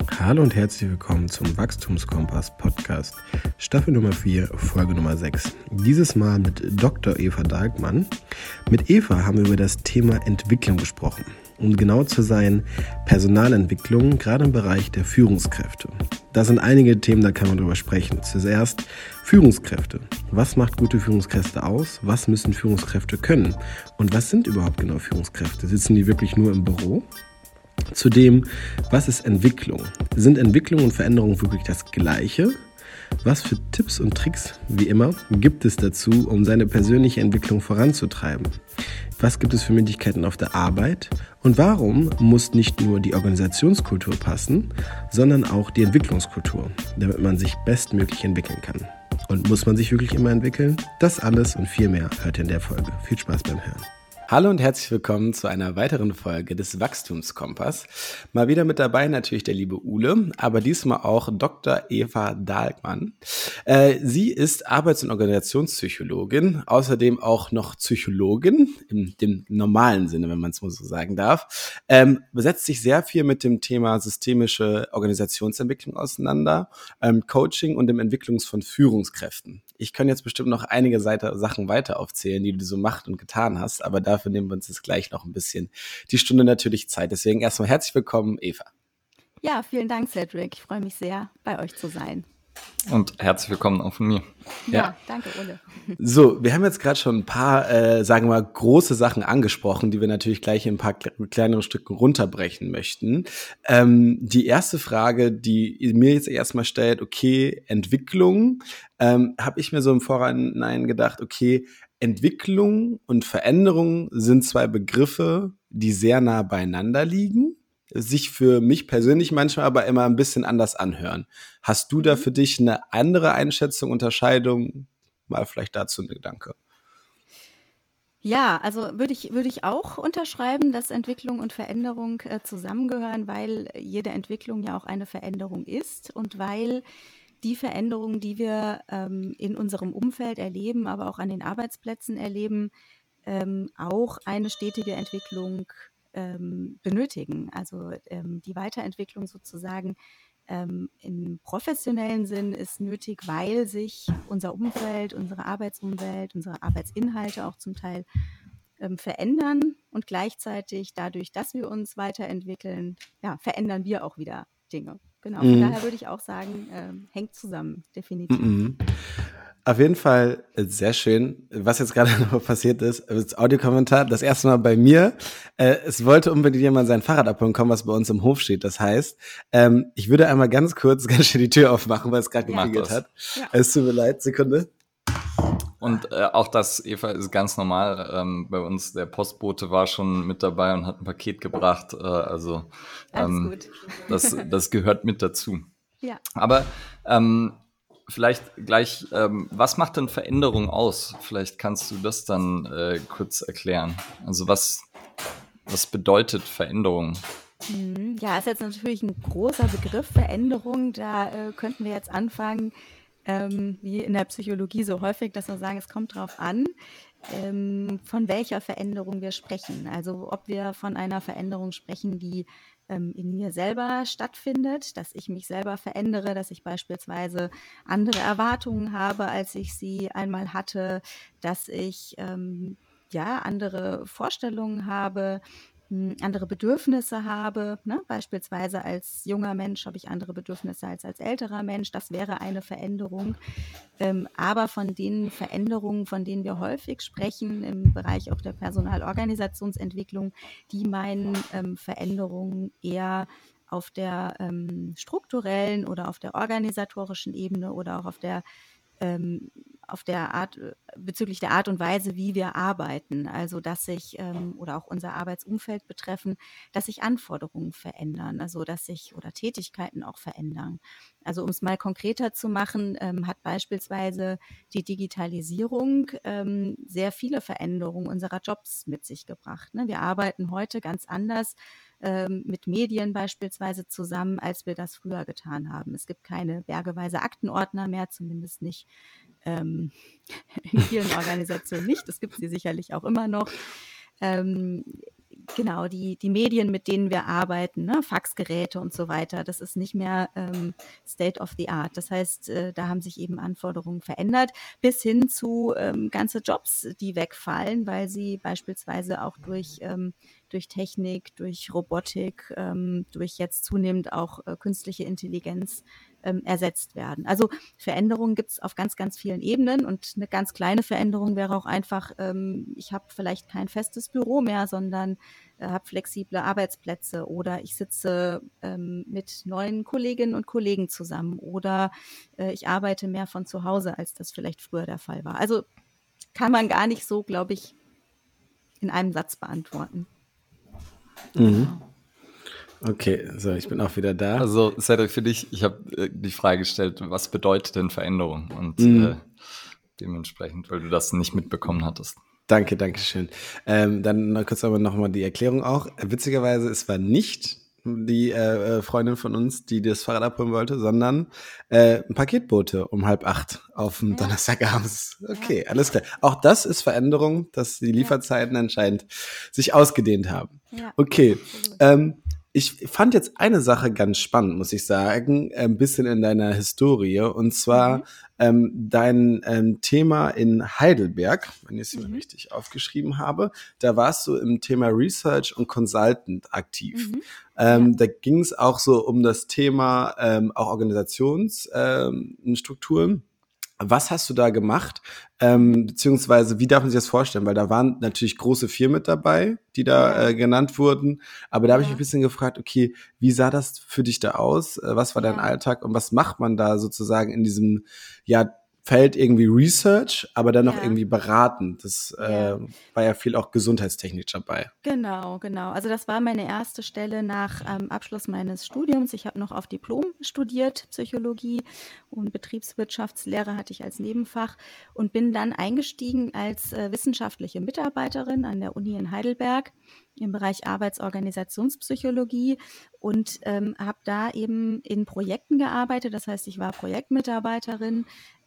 Hallo und herzlich willkommen zum Wachstumskompass Podcast, Staffel Nummer 4, Folge Nummer 6. Dieses Mal mit Dr. Eva Dahlkmann. Mit Eva haben wir über das Thema Entwicklung gesprochen. Um genau zu sein, Personalentwicklung, gerade im Bereich der Führungskräfte. Da sind einige Themen, da kann man drüber sprechen. Zuerst Führungskräfte. Was macht gute Führungskräfte aus? Was müssen Führungskräfte können? Und was sind überhaupt genau Führungskräfte? Sitzen die wirklich nur im Büro? Zudem, was ist Entwicklung? Sind Entwicklung und Veränderung wirklich das Gleiche? Was für Tipps und Tricks, wie immer, gibt es dazu, um seine persönliche Entwicklung voranzutreiben? Was gibt es für Möglichkeiten auf der Arbeit? Und warum muss nicht nur die Organisationskultur passen, sondern auch die Entwicklungskultur, damit man sich bestmöglich entwickeln kann? Und muss man sich wirklich immer entwickeln? Das alles und viel mehr hört ihr in der Folge. Viel Spaß beim Hören. Hallo und herzlich willkommen zu einer weiteren Folge des Wachstumskompass. Mal wieder mit dabei natürlich der liebe Ule, aber diesmal auch Dr. Eva Dahlkmann. Sie ist Arbeits- und Organisationspsychologin, außerdem auch noch Psychologin, in dem normalen Sinne, wenn man es mal so sagen darf. Setzt sich sehr viel mit dem Thema systemische Organisationsentwicklung auseinander, Coaching und dem Entwicklungs von Führungskräften. Ich kann jetzt bestimmt noch einige Sachen weiter aufzählen, die du so gemacht und getan hast, aber dafür nehmen wir uns jetzt gleich noch ein bisschen die Stunde natürlich Zeit. Deswegen erstmal herzlich willkommen, Eva. Ja, vielen Dank, Cedric. Ich freue mich sehr, bei euch zu sein. Und herzlich willkommen auch von mir. Ja, danke, Ole. So, wir haben jetzt gerade schon ein paar, sagen wir mal, große Sachen angesprochen, die wir natürlich gleich in ein paar kleinere Stücken runterbrechen möchten. Die erste Frage, die mir jetzt erstmal stellt, okay, Entwicklung, habe ich mir so im Vorhinein gedacht, okay, Entwicklung und Veränderung sind zwei Begriffe, die sehr nah beieinander liegen, sich für mich persönlich manchmal aber immer ein bisschen anders anhören. Hast du da für dich eine andere Einschätzung, Unterscheidung? Mal vielleicht dazu ein Gedanke. Ja, also würde ich auch unterschreiben, dass Entwicklung und Veränderung zusammengehören, weil jede Entwicklung ja auch eine Veränderung ist und weil die Veränderungen, die wir in unserem Umfeld erleben, aber auch an den Arbeitsplätzen erleben, auch eine stetige Entwicklung benötigen. Also die Weiterentwicklung sozusagen im professionellen Sinn ist nötig, weil sich unser Umfeld, unsere Arbeitsumwelt, unsere Arbeitsinhalte auch zum Teil verändern und gleichzeitig dadurch, dass wir uns weiterentwickeln, ja, verändern wir auch wieder Dinge. Genau, von daher würde ich auch sagen, hängt zusammen, definitiv. Auf jeden Fall sehr schön. Was jetzt gerade noch passiert ist, das Audiokommentar, das erste Mal bei mir. Es wollte unbedingt jemand sein Fahrrad abholen kommen, was bei uns im Hof steht. Das heißt, ich würde einmal ganz schnell die Tür aufmachen, weil es gerade geklingelt hat. Ja. Es tut mir leid, Sekunde. Und auch das, Eva, ist ganz normal. Bei uns, der Postbote war schon mit dabei und hat ein Paket gebracht. Also Alles gut. Das gehört mit dazu. Ja. Aber vielleicht gleich, was macht denn Veränderung aus? Vielleicht kannst du das dann kurz erklären. Also was bedeutet Veränderung? Ja, ist jetzt natürlich ein großer Begriff, Veränderung. Da könnten wir jetzt anfangen, wie in der Psychologie so häufig, dass wir sagen, es kommt drauf an, von welcher Veränderung wir sprechen. Also ob wir von einer Veränderung sprechen, die in mir selber stattfindet, dass ich mich selber verändere, dass ich beispielsweise andere Erwartungen habe, als ich sie einmal hatte, dass ich andere Vorstellungen habe, andere Bedürfnisse habe. Ne? Beispielsweise als junger Mensch habe ich andere Bedürfnisse als älterer Mensch. Das wäre eine Veränderung. Aber von den Veränderungen, von denen wir häufig sprechen, im Bereich auch der Personalorganisationsentwicklung, die meinen Veränderungen eher auf der strukturellen oder auf der organisatorischen Ebene oder auch auf der Art, bezüglich der Art und Weise, wie wir arbeiten, also dass sich oder auch unser Arbeitsumfeld betreffen, dass sich Anforderungen verändern, also dass sich oder Tätigkeiten auch verändern. Also um es mal konkreter zu machen, hat beispielsweise die Digitalisierung sehr viele Veränderungen unserer Jobs mit sich gebracht. Ne? Wir arbeiten heute ganz anders mit Medien beispielsweise zusammen, als wir das früher getan haben. Es gibt keine bergeweise Aktenordner mehr, zumindest nicht in vielen Organisationen nicht. Das gibt sie sicherlich auch immer noch. genau, die Medien, mit denen wir arbeiten, ne, Faxgeräte und so weiter, das ist nicht mehr State of the Art. Das heißt, da haben sich eben Anforderungen verändert, bis hin zu ganze Jobs, die wegfallen, weil sie beispielsweise auch durch Technik, durch Robotik, durch jetzt zunehmend auch künstliche Intelligenz ersetzt werden. Also Veränderungen gibt es auf ganz, ganz vielen Ebenen, und eine ganz kleine Veränderung wäre auch einfach, ich habe vielleicht kein festes Büro mehr, sondern habe flexible Arbeitsplätze, oder ich sitze mit neuen Kolleginnen und Kollegen zusammen, oder ich arbeite mehr von zu Hause, als das vielleicht früher der Fall war. Also kann man gar nicht so, glaube ich, in einem Satz beantworten. Okay, so, ich bin auch wieder da. Also, Cedric, für dich, ich habe die Frage gestellt, was bedeutet denn Veränderung? Und dementsprechend, weil du das nicht mitbekommen hattest. Danke schön. Dann kurz aber nochmal die Erklärung auch. Witzigerweise, es war nicht die Freundin von uns, die das Fahrrad abholen wollte, sondern ein Paketbote um 7:30 auf dem Donnerstagabend. Okay, alles klar. Auch das ist Veränderung, dass die Lieferzeiten anscheinend sich ausgedehnt haben. Ja, okay. Ich fand jetzt eine Sache ganz spannend, muss ich sagen, ein bisschen in deiner Historie, und zwar dein Thema in Heidelberg, wenn ich es mir richtig aufgeschrieben habe. Da warst du im Thema Research und Consultant aktiv. Da ging es auch so um das Thema auch Organisationsstrukturen. Was hast du da gemacht? Beziehungsweise, wie darf man sich das vorstellen? Weil da waren natürlich große Firmen mit dabei, die da genannt wurden. Aber da habe ich mich ein bisschen gefragt, okay, wie sah das für dich da aus? Was war dein Alltag und was macht man da sozusagen in diesem Feld irgendwie Research, aber dann noch irgendwie beraten? Das war ja viel auch gesundheitstechnisch dabei. Genau. Also das war meine erste Stelle nach Abschluss meines Studiums. Ich habe noch auf Diplom studiert, Psychologie, und Betriebswirtschaftslehre hatte ich als Nebenfach, und bin dann eingestiegen als wissenschaftliche Mitarbeiterin an der Uni in Heidelberg im Bereich Arbeitsorganisationspsychologie, und habe da eben in Projekten gearbeitet. Das heißt, ich war Projektmitarbeiterin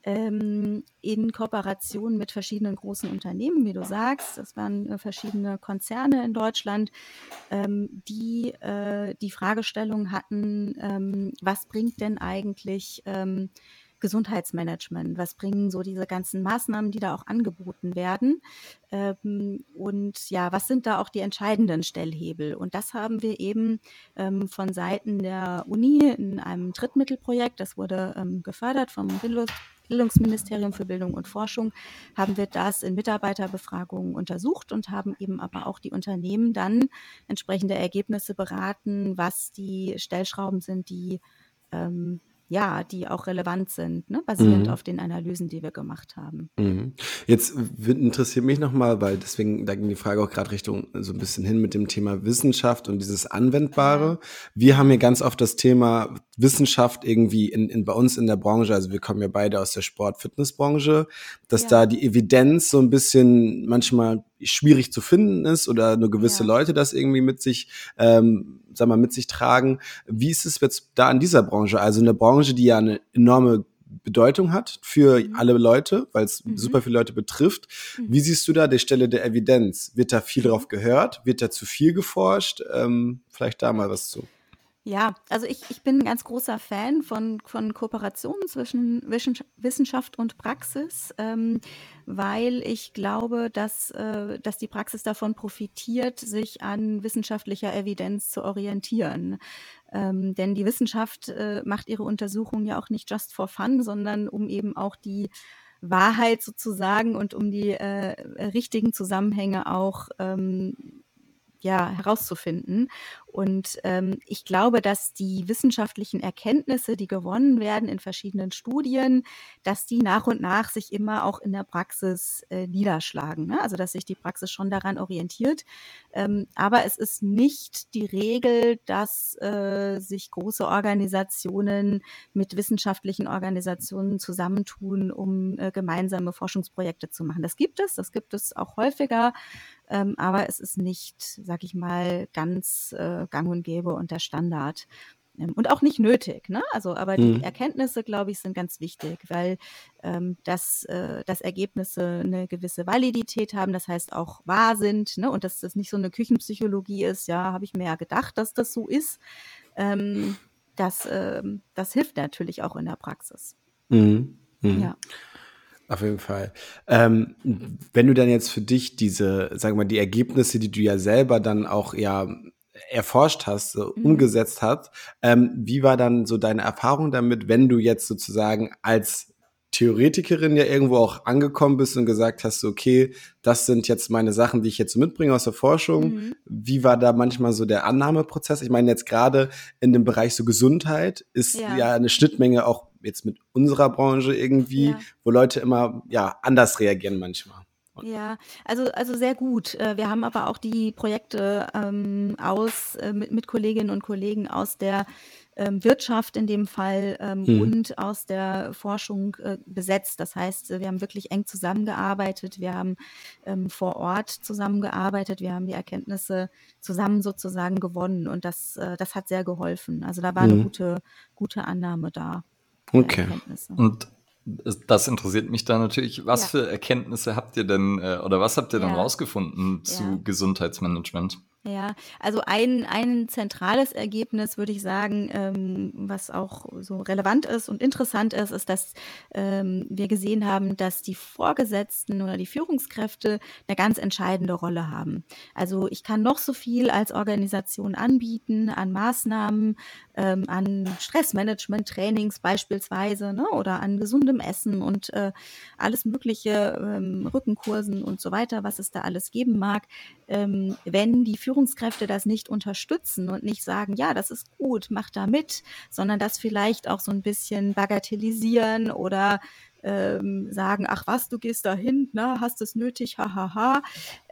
in Kooperation mit verschiedenen großen Unternehmen, wie du sagst. Das waren verschiedene Konzerne in Deutschland, die die Fragestellung hatten, was bringt denn eigentlich Gesundheitsmanagement? Was bringen so diese ganzen Maßnahmen, die da auch angeboten werden? Und ja, was sind da auch die entscheidenden Stellhebel? Und das haben wir eben von Seiten der Uni in einem Drittmittelprojekt, das wurde gefördert vom Bildungsministerium für Bildung und Forschung, haben wir das in Mitarbeiterbefragungen untersucht und haben eben aber auch die Unternehmen dann entsprechende Ergebnisse beraten, was die Stellschrauben sind, die die auch relevant sind, ne, basierend auf den Analysen, die wir gemacht haben. Jetzt interessiert mich nochmal, weil deswegen, da ging die Frage auch gerade Richtung so ein bisschen hin mit dem Thema Wissenschaft und dieses Anwendbare. Wir haben hier ganz oft das Thema Wissenschaft irgendwie bei uns in der Branche, also wir kommen ja beide aus der Sport-Fitness-Branche, dass da die Evidenz so ein bisschen manchmal schwierig zu finden ist oder nur gewisse Leute das irgendwie mit sich tragen. Wie ist es jetzt da in dieser Branche? Also eine Branche, die ja eine enorme Bedeutung hat für alle Leute, weil es super viele Leute betrifft. Wie siehst du da die Stelle der Evidenz? Wird da viel drauf gehört? Wird da zu viel geforscht? Vielleicht da mal was zu. Ja, also ich bin ein ganz großer Fan von Kooperationen zwischen Wissenschaft und Praxis, weil ich glaube, dass die Praxis davon profitiert, sich an wissenschaftlicher Evidenz zu orientieren. Denn die Wissenschaft macht ihre Untersuchungen ja auch nicht just for fun, sondern um eben auch die Wahrheit sozusagen und um die richtigen Zusammenhänge auch herauszufinden. Und ich glaube, dass die wissenschaftlichen Erkenntnisse, die gewonnen werden in verschiedenen Studien, dass die nach und nach sich immer auch in der Praxis niederschlagen. Ne? Also dass sich die Praxis schon daran orientiert. Aber es ist nicht die Regel, dass sich große Organisationen mit wissenschaftlichen Organisationen zusammentun, um gemeinsame Forschungsprojekte zu machen. Das gibt es auch häufiger. Aber es ist nicht, sag ich mal, ganz gang und gäbe und der Standard. Und auch nicht nötig, ne? Also, aber die Mhm. Erkenntnisse, glaube ich, sind ganz wichtig, weil dass Ergebnisse eine gewisse Validität haben, das heißt auch wahr sind, ne? Und dass das nicht so eine Küchenpsychologie ist, ja, habe ich mir ja gedacht, dass das so ist. Das hilft natürlich auch in der Praxis. Mhm. Mhm. Ja. Auf jeden Fall. Wenn du dann jetzt für dich diese, sagen wir mal, die Ergebnisse, die du ja selber dann auch ja erforscht hast, so Mhm. umgesetzt hast, wie war dann so deine Erfahrung damit, wenn du jetzt sozusagen als Theoretikerin ja irgendwo auch angekommen bist und gesagt hast, so, okay, das sind jetzt meine Sachen, die ich jetzt so mitbringe aus der Forschung. Mhm. Wie war da manchmal so der Annahmeprozess? Ich meine, jetzt gerade in dem Bereich so Gesundheit ist Ja, ja eine Schnittmenge auch jetzt mit unserer Branche irgendwie, ja. wo Leute immer ja anders reagieren manchmal. Ja, also sehr gut. Wir haben aber auch die Projekte mit Kolleginnen und Kollegen aus der Wirtschaft in dem Fall Mhm. und aus der Forschung besetzt. Das heißt, wir haben wirklich eng zusammengearbeitet. Wir haben vor Ort zusammengearbeitet. Wir haben die Erkenntnisse zusammen sozusagen gewonnen und das hat sehr geholfen. Also da war eine Mhm. gute Annahme da der Okay. Erkenntnisse. Und das interessiert mich dann natürlich. Was Ja, für Erkenntnisse habt ihr denn oder was habt ihr dann ja, rausgefunden ja. zu Gesundheitsmanagement? Ja, also ein zentrales Ergebnis, würde ich sagen, was auch so relevant ist und interessant ist, ist, dass wir gesehen haben, dass die Vorgesetzten oder die Führungskräfte eine ganz entscheidende Rolle haben. Also ich kann noch so viel als Organisation anbieten an Maßnahmen, an Stressmanagement-Trainings beispielsweise, ne, oder an gesundem Essen und alles Mögliche, Rückenkursen und so weiter, was es da alles geben mag. Wenn die Führungskräfte das nicht unterstützen und nicht sagen, ja, das ist gut, mach da mit, sondern das vielleicht auch so ein bisschen bagatellisieren oder sagen, ach was, du gehst da hin, na, hast es nötig, hahaha,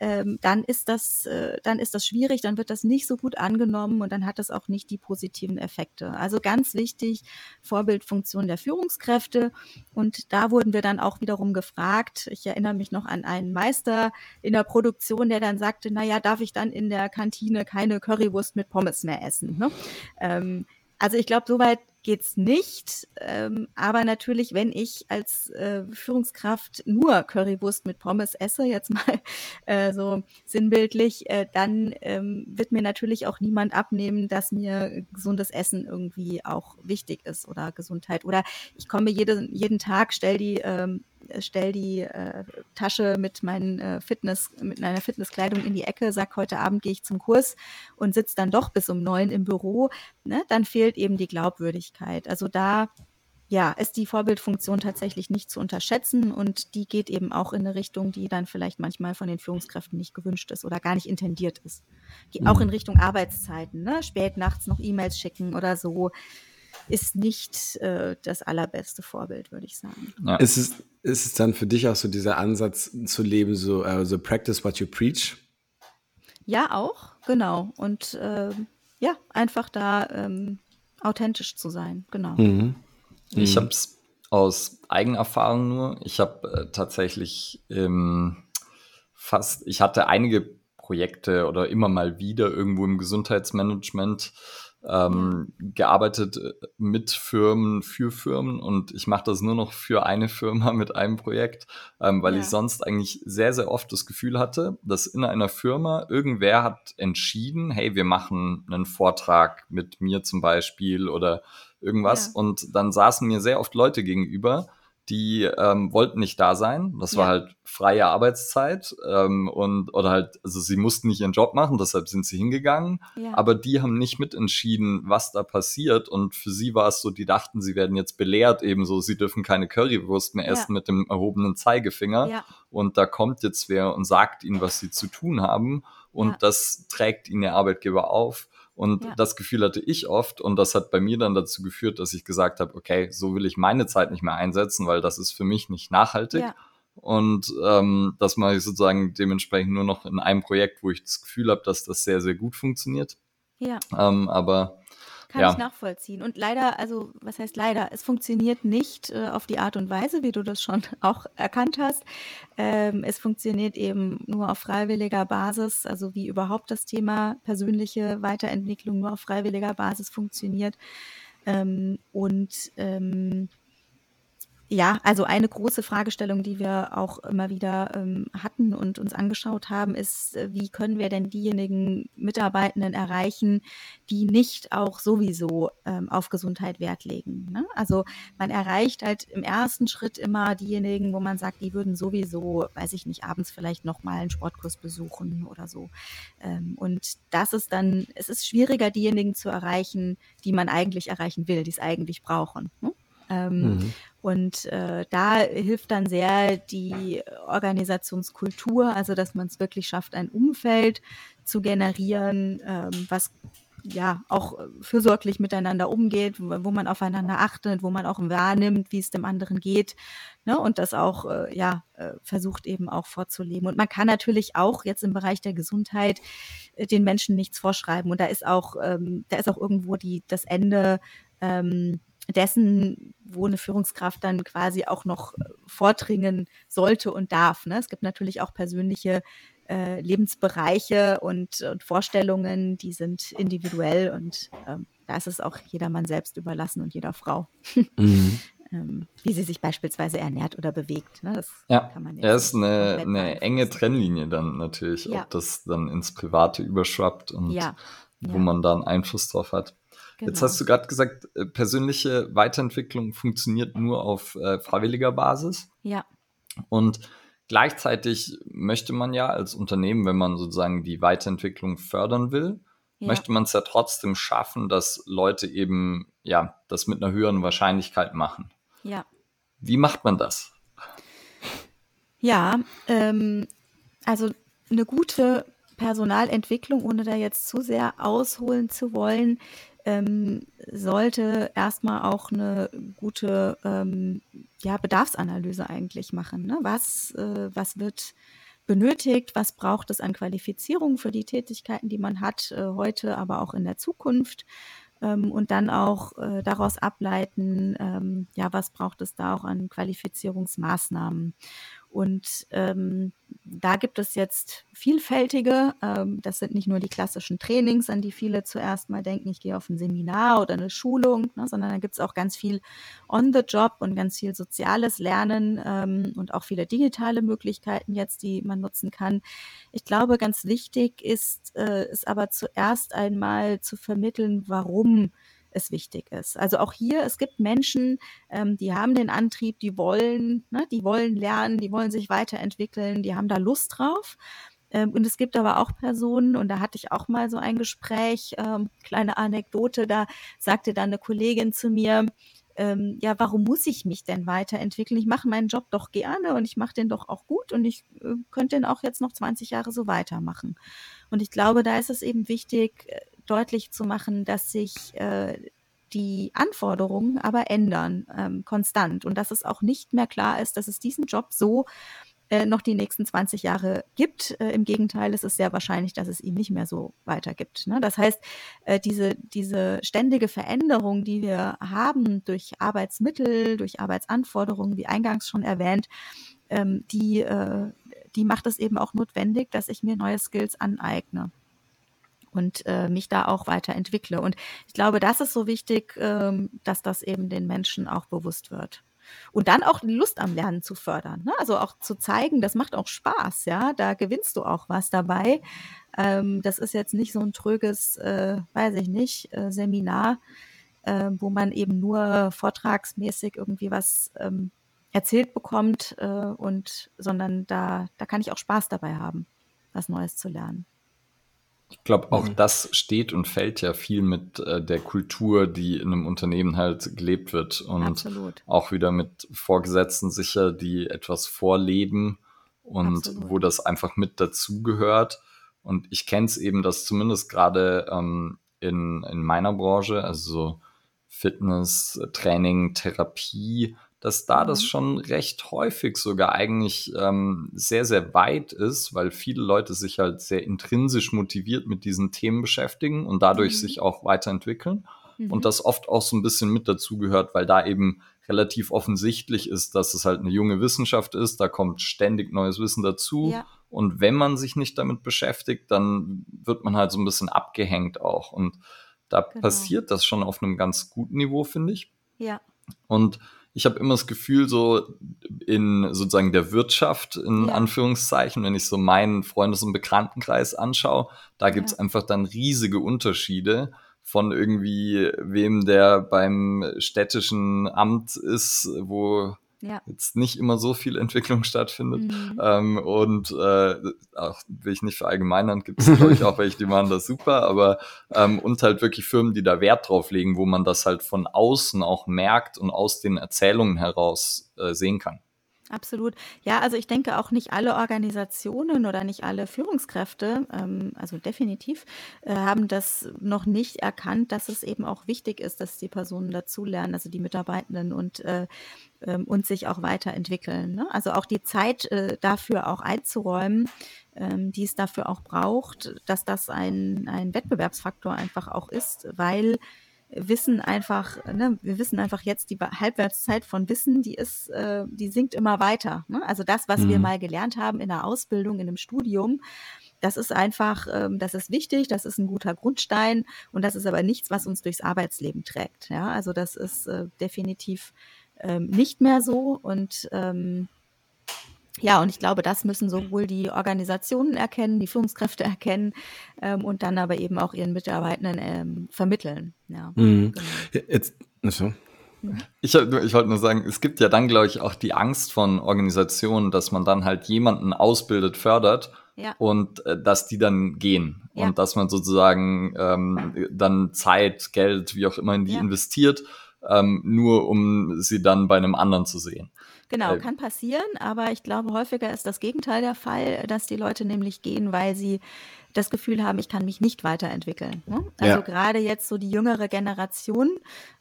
dann ist das schwierig, dann wird das nicht so gut angenommen und dann hat das auch nicht die positiven Effekte. Also ganz wichtig, Vorbildfunktion der Führungskräfte. Und da wurden wir dann auch wiederum gefragt. Ich erinnere mich noch an einen Meister in der Produktion, der dann sagte, naja, darf ich dann in der Kantine keine Currywurst mit Pommes mehr essen? Ne? Also ich glaube, soweit geht's nicht. Aber natürlich, wenn ich als Führungskraft nur Currywurst mit Pommes esse, jetzt mal so sinnbildlich, dann wird mir natürlich auch niemand abnehmen, dass mir gesundes Essen irgendwie auch wichtig ist oder Gesundheit. Oder ich komme jeden Tag, stell die Tasche mit mit meiner Fitnesskleidung in die Ecke, sag, heute Abend gehe ich zum Kurs und sitze dann doch bis um 9 im Büro, ne, dann fehlt eben die Glaubwürdigkeit. Also da ja, ist die Vorbildfunktion tatsächlich nicht zu unterschätzen und die geht eben auch in eine Richtung, die dann vielleicht manchmal von den Führungskräften nicht gewünscht ist oder gar nicht intendiert ist. Auch in Mhm. Richtung Arbeitszeiten, ne? Spät nachts noch E-Mails schicken oder so, ist nicht das allerbeste Vorbild, würde ich sagen. Ja. Ist es dann für dich auch so dieser Ansatz zu leben, so practice what you preach? Ja, auch, genau. Und ja, einfach da authentisch zu sein, genau. Mhm. Ich habe Mhm. es aus Eigenerfahrung nur. Ich habe tatsächlich ich hatte einige Projekte oder immer mal wieder irgendwo im Gesundheitsmanagement Ja, gearbeitet mit Firmen, für Firmen und ich mache das nur noch für eine Firma mit einem Projekt, weil ich ja, sonst eigentlich sehr, sehr oft das Gefühl hatte, dass in einer Firma irgendwer hat entschieden, hey, wir machen einen Vortrag mit mir zum Beispiel oder irgendwas ja, und dann saßen mir sehr oft Leute gegenüber, die wollten nicht da sein. Das war ja, halt freie Arbeitszeit oder halt, also sie mussten nicht ihren Job machen, deshalb sind sie hingegangen. ja, Aber die haben nicht mitentschieden, was da passiert. Und für sie war es so, die dachten, sie werden jetzt belehrt, ebenso, sie dürfen keine Currywurst mehr ja, essen mit dem erhobenen Zeigefinger. ja, Und da kommt jetzt wer und sagt ihnen, was sie zu tun haben. ja, Und das trägt ihnen der Arbeitgeber auf. Und ja, das Gefühl hatte ich oft und das hat bei mir dann dazu geführt, dass ich gesagt habe, okay, so will ich meine Zeit nicht mehr einsetzen, weil das ist für mich nicht nachhaltig. ja, Und das mache ich sozusagen dementsprechend nur noch in einem Projekt, wo ich das Gefühl habe, dass das sehr, sehr gut funktioniert. ja, Aber Kann ich nachvollziehen. Und leider, also was heißt leider? Es funktioniert nicht auf die Art und Weise, wie du das schon auch erkannt hast. Es funktioniert eben nur auf freiwilliger Basis, also wie überhaupt das Thema persönliche Weiterentwicklung nur auf freiwilliger Basis funktioniert. Ja, also eine große Fragestellung, die wir auch immer wieder hatten und uns angeschaut haben, ist, wie können wir denn diejenigen Mitarbeitenden erreichen, die nicht auch sowieso auf Gesundheit Wert legen. Ne? Also man erreicht halt im ersten Schritt immer diejenigen, wo man sagt, die würden sowieso, weiß ich nicht, abends vielleicht nochmal einen Sportkurs besuchen oder so. Und das ist dann, es ist schwieriger, diejenigen zu erreichen, die man eigentlich erreichen will, die es eigentlich brauchen. Ne? Und da hilft dann sehr die Organisationskultur, also dass man es wirklich schafft, ein Umfeld zu generieren, was ja auch fürsorglich miteinander umgeht, wo man aufeinander achtet, wo man auch wahrnimmt, wie es dem anderen geht, ne? Und das auch versucht eben auch vorzuleben. Und man kann natürlich auch jetzt im Bereich der Gesundheit den Menschen nichts vorschreiben. Und da ist auch irgendwo das Ende dessen, wo eine Führungskraft dann quasi auch noch vordringen sollte und darf. Ne? Es gibt natürlich auch persönliche Lebensbereiche und Vorstellungen, die sind individuell und da ist es auch jedermann selbst überlassen und jeder Frau, wie sie sich beispielsweise ernährt oder bewegt. Ne? Das kann man ja, ist eine enge Trennlinie dann natürlich, ob das dann ins Private überschwappt und wo man dann Einfluss drauf hat. Genau. Jetzt hast du gerade gesagt, persönliche Weiterentwicklung funktioniert nur auf freiwilliger Basis. Ja. Und gleichzeitig möchte man ja als Unternehmen, wenn man sozusagen die Weiterentwicklung fördern will, möchte man es ja trotzdem schaffen, dass Leute eben das mit einer höheren Wahrscheinlichkeit machen. Ja. Wie macht man das? Ja, also eine gute Personalentwicklung, ohne da jetzt zu sehr ausholen zu wollen, sollte erstmal auch eine gute Bedarfsanalyse eigentlich machen. Ne? Was wird benötigt, was braucht es an Qualifizierung für die Tätigkeiten, die man hat, heute, aber auch in der Zukunft. Und dann auch daraus ableiten, was braucht es da auch an Qualifizierungsmaßnahmen. Und da gibt es jetzt vielfältige, das sind nicht nur die klassischen Trainings, an die viele zuerst mal denken, ich gehe auf ein Seminar oder eine Schulung, ne, sondern da gibt es auch ganz viel on the job und ganz viel soziales Lernen und auch viele digitale Möglichkeiten jetzt, die man nutzen kann. Ich glaube, ganz wichtig ist aber zuerst einmal zu vermitteln, warum es wichtig ist. Also auch hier, es gibt Menschen, die haben den Antrieb, die wollen lernen, die wollen sich weiterentwickeln, die haben da Lust drauf. Und es gibt aber auch Personen, und da hatte ich auch mal so ein Gespräch, kleine Anekdote, da sagte dann eine Kollegin zu mir, warum muss ich mich denn weiterentwickeln? Ich mache meinen Job doch gerne und ich mache den doch auch gut und ich könnte den auch jetzt noch 20 Jahre so weitermachen. Und ich glaube, da ist es eben wichtig, deutlich zu machen, dass sich die Anforderungen aber ändern, konstant. Und dass es auch nicht mehr klar ist, dass es diesen Job so noch die nächsten 20 Jahre gibt. Im Gegenteil, es ist sehr wahrscheinlich, dass es ihn nicht mehr so weitergibt. Ne? Das heißt, diese ständige Veränderung, die wir haben durch Arbeitsmittel, durch Arbeitsanforderungen, wie eingangs schon erwähnt, die macht es eben auch notwendig, dass ich mir neue Skills aneigne und mich da auch weiterentwickle. Und ich glaube, das ist so wichtig, dass das eben den Menschen auch bewusst wird. Und dann auch die Lust am Lernen zu fördern. Ne? Also auch zu zeigen, das macht auch Spaß, ja, da gewinnst du auch was dabei. Das ist jetzt nicht so ein tröges, Seminar, wo man eben nur vortragsmäßig irgendwie was erzählt bekommt, sondern da kann ich auch Spaß dabei haben, was Neues zu lernen. Ich glaube, auch das steht und fällt ja viel mit der Kultur, die in einem Unternehmen halt gelebt wird. Und Absolut. Auch wieder mit Vorgesetzten sicher, die etwas vorleben und Absolut. Wo das einfach mit dazugehört. Und ich kenne es eben, dass zumindest gerade in meiner Branche, also Fitness, Training, Therapie, dass da das schon recht häufig sogar eigentlich sehr, sehr weit ist, weil viele Leute sich halt sehr intrinsisch motiviert mit diesen Themen beschäftigen und dadurch sich auch weiterentwickeln. und das oft auch so ein bisschen mit dazugehört, weil da eben relativ offensichtlich ist, dass es halt eine junge Wissenschaft ist, da kommt ständig neues Wissen dazu. Ja. Und wenn man sich nicht damit beschäftigt, dann wird man halt so ein bisschen abgehängt auch. Und da passiert das schon auf einem ganz guten Niveau, finde ich. Ja. Und ich habe immer das Gefühl, so in sozusagen der Wirtschaft, in Anführungszeichen, wenn ich so meinen Freundes- und Bekanntenkreis anschaue, da gibt's einfach dann riesige Unterschiede von irgendwie wem, der beim städtischen Amt ist, wo jetzt nicht immer so viel Entwicklung stattfindet. Und auch will ich nicht verallgemeinern, gibt es, glaube ich, auch welche, die machen das super, aber und halt wirklich Firmen, die da Wert drauf legen, wo man das halt von außen auch merkt und aus den Erzählungen heraus sehen kann. Absolut. Ja, also ich denke auch nicht alle Organisationen oder nicht alle Führungskräfte, also definitiv, haben das noch nicht erkannt, dass es eben auch wichtig ist, dass die Personen dazulernen, also die Mitarbeitenden und sich auch weiterentwickeln. Ne? Also auch die Zeit dafür auch einzuräumen, die es dafür auch braucht, dass das ein Wettbewerbsfaktor einfach auch ist, weil wir wissen einfach jetzt, die Halbwertszeit von Wissen, die sinkt immer weiter. Ne? Also das, was wir mal gelernt haben in der Ausbildung, in einem Studium, das ist einfach, das ist wichtig, das ist ein guter Grundstein und das ist aber nichts, was uns durchs Arbeitsleben trägt. Ja? Also das ist definitiv nicht mehr so und und ich glaube, das müssen sowohl die Organisationen erkennen, die Führungskräfte erkennen und dann aber eben auch ihren Mitarbeitenden vermitteln. Ja, genau. Jetzt, so. Ich wollte nur sagen, es gibt ja dann, glaube ich, auch die Angst von Organisationen, dass man dann halt jemanden ausbildet, fördert und dass die dann gehen und dass man sozusagen dann Zeit, Geld, wie auch immer in die investiert, nur um sie dann bei einem anderen zu sehen. Genau, kann passieren, aber ich glaube, häufiger ist das Gegenteil der Fall, dass die Leute nämlich gehen, weil sie das Gefühl haben, ich kann mich nicht weiterentwickeln. Ne? Also gerade jetzt so die jüngere Generation,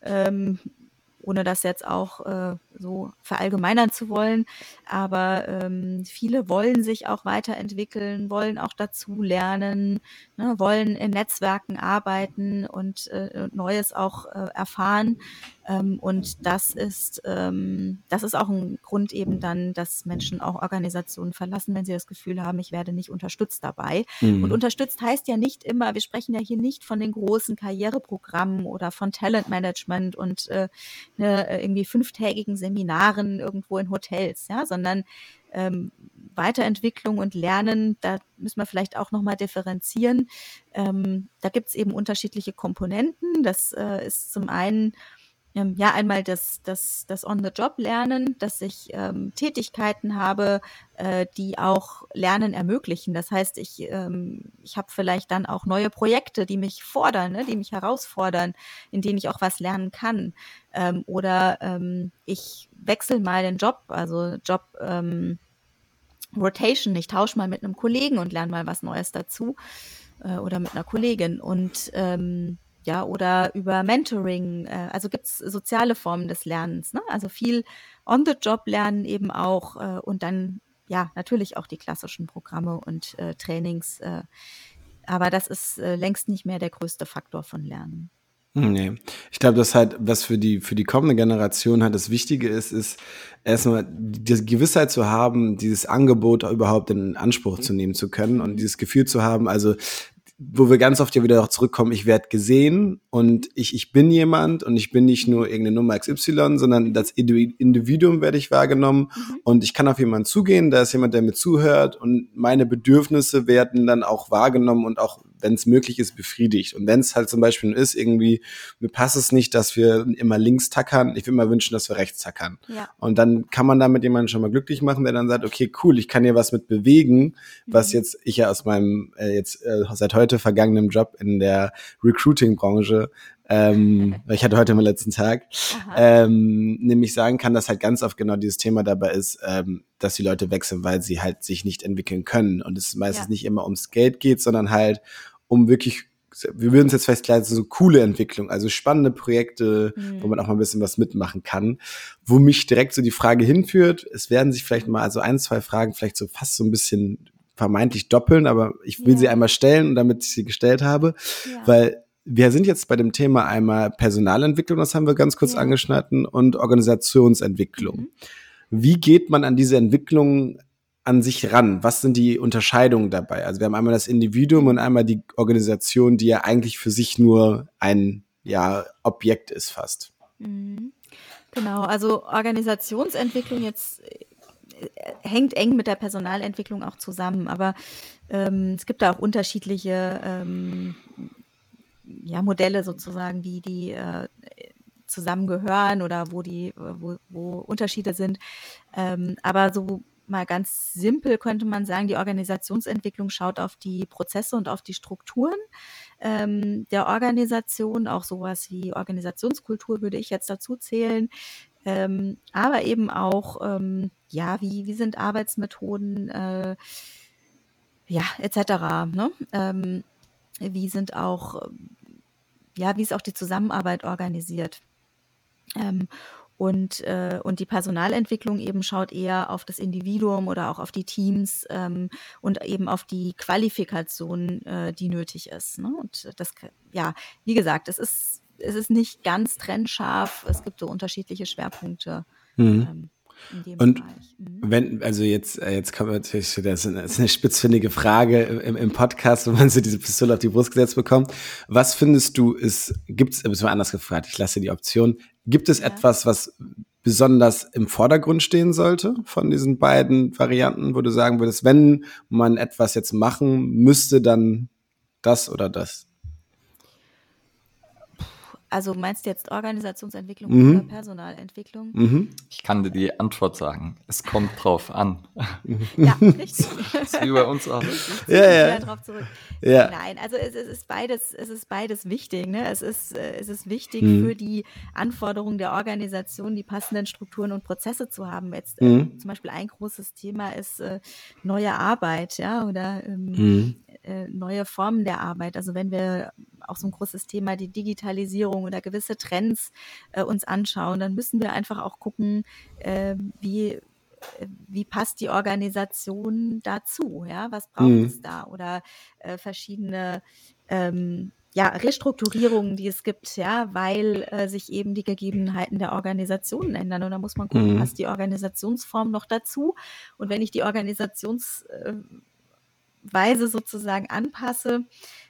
ohne das jetzt auch so verallgemeinern zu wollen, aber viele wollen sich auch weiterentwickeln, wollen auch dazu lernen, ne, wollen in Netzwerken arbeiten und Neues auch erfahren. Und das ist auch ein Grund eben dann, dass Menschen auch Organisationen verlassen, wenn sie das Gefühl haben, ich werde nicht unterstützt dabei. Und unterstützt heißt ja nicht immer, wir sprechen ja hier nicht von den großen Karriereprogrammen oder von Talentmanagement und irgendwie 5-tägigen Seminaren irgendwo in Hotels, ja, sondern Weiterentwicklung und Lernen, da müssen wir vielleicht auch nochmal differenzieren. Da gibt es eben unterschiedliche Komponenten. Das ist zum einen einmal das On-the-Job-Lernen, dass ich Tätigkeiten habe, die auch Lernen ermöglichen. Das heißt, ich habe vielleicht dann auch neue Projekte, die mich fordern, ne, die mich herausfordern, in denen ich auch was lernen kann. Oder ich wechsle mal den Job, also Job Rotation. Ich tausche mal mit einem Kollegen und lerne mal was Neues dazu oder mit einer Kollegin und oder über Mentoring, also gibt es soziale Formen des Lernens, ne? Also viel On-the-Job-Lernen eben auch und dann natürlich auch die klassischen Programme und Trainings, aber das ist längst nicht mehr der größte Faktor von Lernen. Nee. Ich glaube, dass halt, was für die kommende Generation halt das Wichtige ist erstmal die Gewissheit zu haben, dieses Angebot überhaupt in Anspruch zu nehmen zu können und dieses Gefühl zu haben, also wo wir ganz oft ja wieder auch zurückkommen, ich werde gesehen und ich bin jemand und ich bin nicht nur irgendeine Nummer XY, sondern das Individuum werde ich wahrgenommen und ich kann auf jemanden zugehen, da ist jemand, der mir zuhört und meine Bedürfnisse werden dann auch wahrgenommen und auch, wenn es möglich ist, befriedigt. Und wenn es halt zum Beispiel ist, irgendwie, mir passt es nicht, dass wir immer links tackern, ich will mal wünschen, dass wir rechts tackern. Ja. Und dann kann man damit jemanden schon mal glücklich machen, der dann sagt, okay, cool, ich kann hier was mit bewegen, was jetzt ich ja aus meinem seit heute vergangenen Job in der Recruiting-Branche, ich hatte heute meinen letzten Tag, nämlich sagen kann, dass halt ganz oft genau dieses Thema dabei ist, dass die Leute wechseln, weil sie halt sich nicht entwickeln können und es meistens nicht immer ums Geld geht, sondern halt um wirklich, wir würden es jetzt festhalten, so coole Entwicklung, also spannende Projekte, wo man auch mal ein bisschen was mitmachen kann, wo mich direkt so die Frage hinführt, es werden sich vielleicht mal also 1-2 Fragen vielleicht so fast so ein bisschen vermeintlich doppeln, aber ich will sie einmal stellen, damit ich sie gestellt habe, weil wir sind jetzt bei dem Thema einmal Personalentwicklung, das haben wir ganz kurz angeschnitten, und Organisationsentwicklung. Wie geht man an diese Entwicklung an sich ran? Was sind die Unterscheidungen dabei? Also wir haben einmal das Individuum und einmal die Organisation, die ja eigentlich für sich nur ein Objekt ist fast. Genau, also Organisationsentwicklung jetzt hängt eng mit der Personalentwicklung auch zusammen, aber es gibt da auch unterschiedliche Modelle sozusagen, wie die zusammengehören oder wo Unterschiede sind. Aber so mal ganz simpel könnte man sagen, die Organisationsentwicklung schaut auf die Prozesse und auf die Strukturen der Organisation, auch sowas wie Organisationskultur würde ich jetzt dazu zählen, aber eben auch, wie sind Arbeitsmethoden, etc. Ne? Wie sind auch, wie ist auch die Zusammenarbeit organisiert? Und die Personalentwicklung eben schaut eher auf das Individuum oder auch auf die Teams und eben auf die Qualifikation, die nötig ist. Ne? Und das, wie gesagt, es ist nicht ganz trennscharf. Es gibt so unterschiedliche Schwerpunkte in dem Bereich. Wenn, also jetzt kommt natürlich, das ist eine spitzfindige Frage im Podcast, wenn man so diese Pistole auf die Brust gesetzt bekommt. Was findest du ist mal anders gefragt, ich lasse die Option, gibt es etwas, was besonders im Vordergrund stehen sollte von diesen beiden Varianten, wo du sagen würdest, wenn man etwas jetzt machen müsste, dann das oder das? Also meinst du jetzt Organisationsentwicklung oder Personalentwicklung? Ich kann dir die Antwort sagen. Es kommt drauf an. Ja, richtig. Das ist wie bei uns auch. Drauf zurück. Ja. Nein, also es ist beides wichtig. Ne? Es ist wichtig für die Anforderungen der Organisation, die passenden Strukturen und Prozesse zu haben. Jetzt zum Beispiel ein großes Thema ist neue Arbeit, oder neue Formen der Arbeit. Also wenn wir auch so ein großes Thema, die Digitalisierung oder gewisse Trends uns anschauen, dann müssen wir einfach auch gucken, wie passt die Organisation dazu, was braucht es da, oder verschiedene Restrukturierungen, die es gibt, weil sich eben die Gegebenheiten der Organisationen ändern, und da muss man gucken, passt die Organisationsform noch dazu, und wenn ich die Organisationsweise sozusagen anpasse,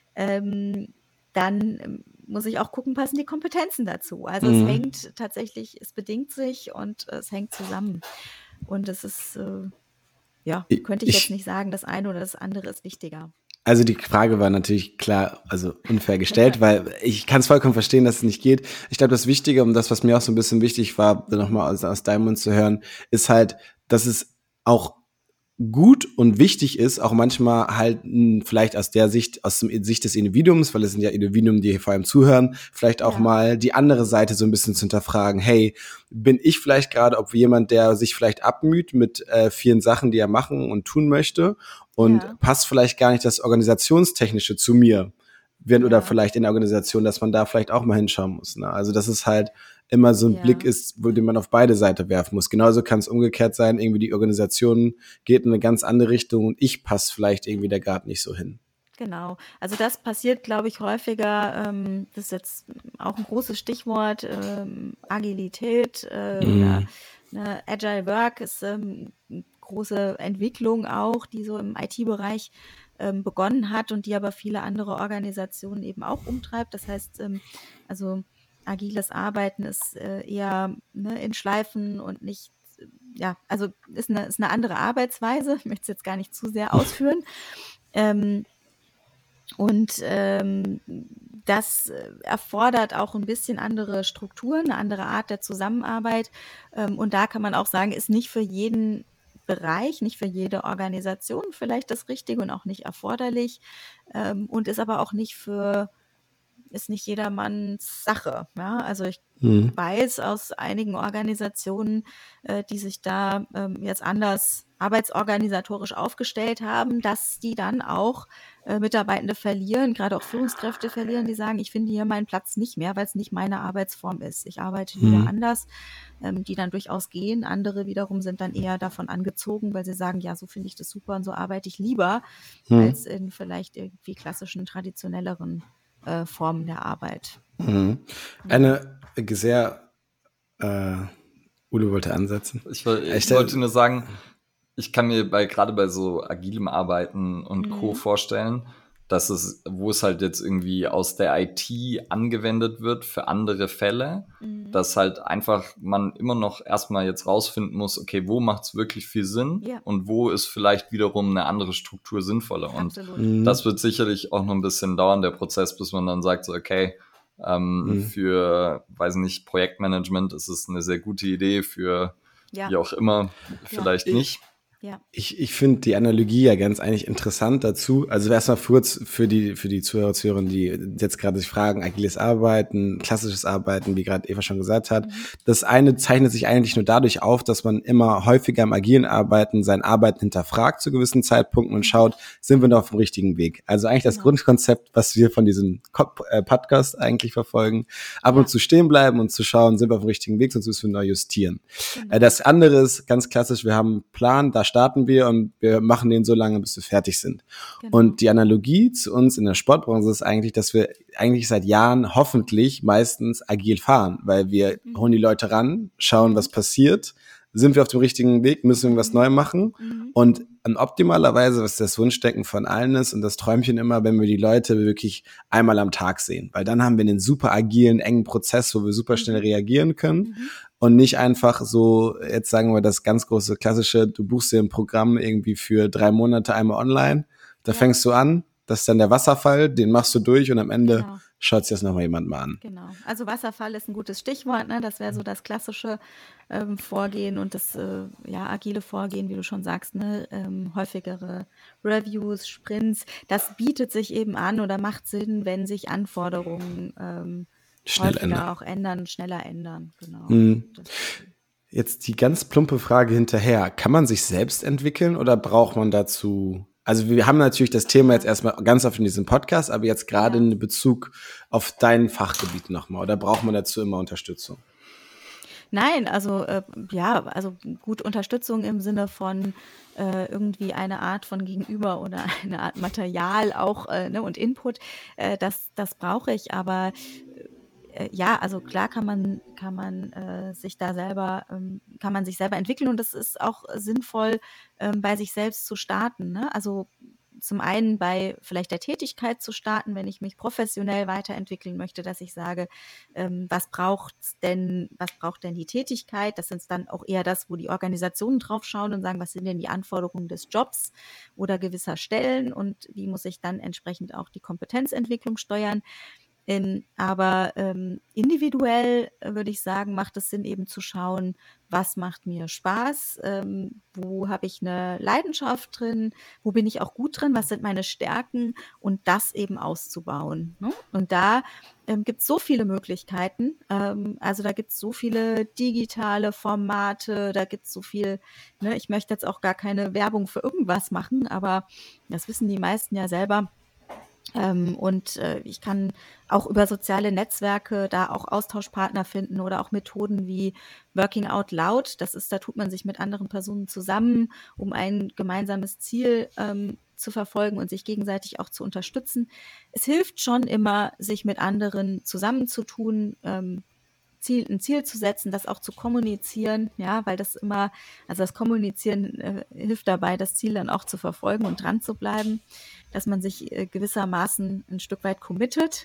dann muss ich auch gucken, passen die Kompetenzen dazu. Also es hängt tatsächlich, es bedingt sich und es hängt zusammen. Und es ist, könnte ich jetzt nicht sagen, das eine oder das andere ist wichtiger. Also die Frage war natürlich klar, also unfair gestellt, weil ich kann es vollkommen verstehen, dass es nicht geht. Ich glaube, das Wichtige und das, was mir auch so ein bisschen wichtig war, nochmal aus deinem Mund zu hören, ist halt, dass es auch gut und wichtig ist, auch manchmal halt vielleicht aus der Sicht des Individuums, weil es sind ja Individuen, die vor allem zuhören, vielleicht auch mal die andere Seite so ein bisschen zu hinterfragen. Hey, bin ich vielleicht gerade, ob jemand, der sich vielleicht abmüht mit vielen Sachen, die er machen und tun möchte, und passt vielleicht gar nicht das Organisationstechnische zu mir, oder vielleicht in der Organisation, dass man da vielleicht auch mal hinschauen muss. Ne? Also das ist halt immer so ein Blick ist, den man auf beide Seiten werfen muss. Genauso kann es umgekehrt sein, irgendwie die Organisation geht in eine ganz andere Richtung und ich passe vielleicht irgendwie da gerade nicht so hin. Genau, also das passiert, glaube ich, häufiger, das ist jetzt auch ein großes Stichwort, Agilität oder Agile Work ist eine große Entwicklung auch, die so im IT-Bereich begonnen hat und die aber viele andere Organisationen eben auch umtreibt. Das heißt, also agiles Arbeiten ist eher in Schleifen und nicht, also ist eine andere Arbeitsweise. Ich möchte es jetzt gar nicht zu sehr ausführen. Das erfordert auch ein bisschen andere Strukturen, eine andere Art der Zusammenarbeit. Und da kann man auch sagen, ist nicht für jeden Bereich, nicht für jede Organisation vielleicht das Richtige und auch nicht erforderlich, und ist aber auch ist nicht jedermanns Sache. Ja? Also ich weiß aus einigen Organisationen, die sich da jetzt anders arbeitsorganisatorisch aufgestellt haben, dass die dann auch Mitarbeitende verlieren, gerade auch Führungskräfte verlieren, die sagen, ich finde hier meinen Platz nicht mehr, weil es nicht meine Arbeitsform ist. Ich arbeite lieber anders, die dann durchaus gehen. Andere wiederum sind dann eher davon angezogen, weil sie sagen, ja, so finde ich das super und so arbeite ich lieber, als in vielleicht irgendwie klassischen, traditionelleren Formen der Arbeit. Mhm. Eine sehr, Udo wollte ansetzen. Ich wollte nur sagen, ich kann mir gerade bei so agilem Arbeiten und Co. vorstellen, dass wo es halt jetzt irgendwie aus der IT angewendet wird für andere Fälle, dass halt einfach man immer noch erstmal jetzt rausfinden muss, okay, wo macht es wirklich viel Sinn und wo ist vielleicht wiederum eine andere Struktur sinnvoller. Und das wird sicherlich auch noch ein bisschen dauern, der Prozess, bis man dann sagt, so, okay, für, weiß nicht, Projektmanagement ist es eine sehr gute Idee, für wie auch immer, vielleicht nicht. Ja. Ich finde die Analogie ja ganz eigentlich interessant dazu. Also erstmal kurz für die Zuhörer, Zuhörerinnen, die jetzt gerade sich fragen, agiles Arbeiten, klassisches Arbeiten, wie gerade Eva schon gesagt hat. Das eine zeichnet sich eigentlich nur dadurch auf, dass man immer häufiger im agilen Arbeiten sein Arbeiten hinterfragt zu gewissen Zeitpunkten und schaut, sind wir noch auf dem richtigen Weg? Also eigentlich das Grundkonzept, was wir von diesem Podcast eigentlich verfolgen. Ab und zu stehen bleiben und zu schauen, sind wir auf dem richtigen Weg, sonst müssen wir neu justieren. Das andere ist ganz klassisch, wir haben einen Plan, da starten wir und wir machen den so lange, bis wir fertig sind. Und die Analogie zu uns in der Sportbranche ist eigentlich, dass wir eigentlich seit Jahren hoffentlich meistens agil fahren, weil wir holen die Leute ran, schauen, was passiert, sind wir auf dem richtigen Weg, müssen wir irgendwas neu machen und optimalerweise, was das Wunschdenken von allen ist und das Träumchen immer, wenn wir die Leute wirklich einmal am Tag sehen, weil dann haben wir einen super agilen, engen Prozess, wo wir super schnell reagieren können und nicht einfach so, jetzt sagen wir das ganz große klassische, du buchst dir ein Programm irgendwie für 3 Monate einmal online, da fängst du an, das ist dann der Wasserfall, den machst du durch und am Ende schaut sich das nochmal jemand mal an. Genau, also Wasserfall ist ein gutes Stichwort, ne? Das wäre so das klassische Vorgehen und das agile Vorgehen, wie du schon sagst, ne? Häufigere Reviews, Sprints, das bietet sich eben an oder macht Sinn, wenn sich Anforderungen schneller ändern. Genau. Jetzt die ganz plumpe Frage hinterher, kann man sich selbst entwickeln oder braucht man dazu... Also wir haben natürlich das Thema jetzt erstmal ganz oft in diesem Podcast, aber jetzt gerade in Bezug auf dein Fachgebiet nochmal. Oder braucht man dazu immer Unterstützung? Nein, also also gut Unterstützung im Sinne von irgendwie eine Art von Gegenüber oder eine Art Material auch und Input, das brauche ich, aber also klar kann man sich da selber, kann man sich selber entwickeln und es ist auch sinnvoll, bei sich selbst zu starten, ne? Also zum einen bei vielleicht der Tätigkeit zu starten, wenn ich mich professionell weiterentwickeln möchte, dass ich sage, was braucht denn die Tätigkeit? Das ist dann auch eher das, wo die Organisationen drauf schauen und sagen, was sind denn die Anforderungen des Jobs oder gewisser Stellen und wie muss ich dann entsprechend auch die Kompetenzentwicklung steuern? Aber individuell würde ich sagen, macht es Sinn eben zu schauen, was macht mir Spaß, wo habe ich eine Leidenschaft drin, wo bin ich auch gut drin, was sind meine Stärken und das eben auszubauen, ne? Und da gibt es so viele Möglichkeiten, also da gibt es so viele digitale Formate, da gibt es so viel, ne? Ich möchte jetzt auch gar keine Werbung für irgendwas machen, aber das wissen die meisten ja selber. Ich kann auch über soziale Netzwerke da auch Austauschpartner finden oder auch Methoden wie Working Out Loud. Da tut man sich mit anderen Personen zusammen, um ein gemeinsames Ziel zu verfolgen und sich gegenseitig auch zu unterstützen. Es hilft schon immer, sich mit anderen zusammenzutun, ein Ziel zu setzen, das auch zu kommunizieren, ja, weil das Kommunizieren hilft dabei, das Ziel dann auch zu verfolgen und dran zu bleiben, dass man sich gewissermaßen ein Stück weit committet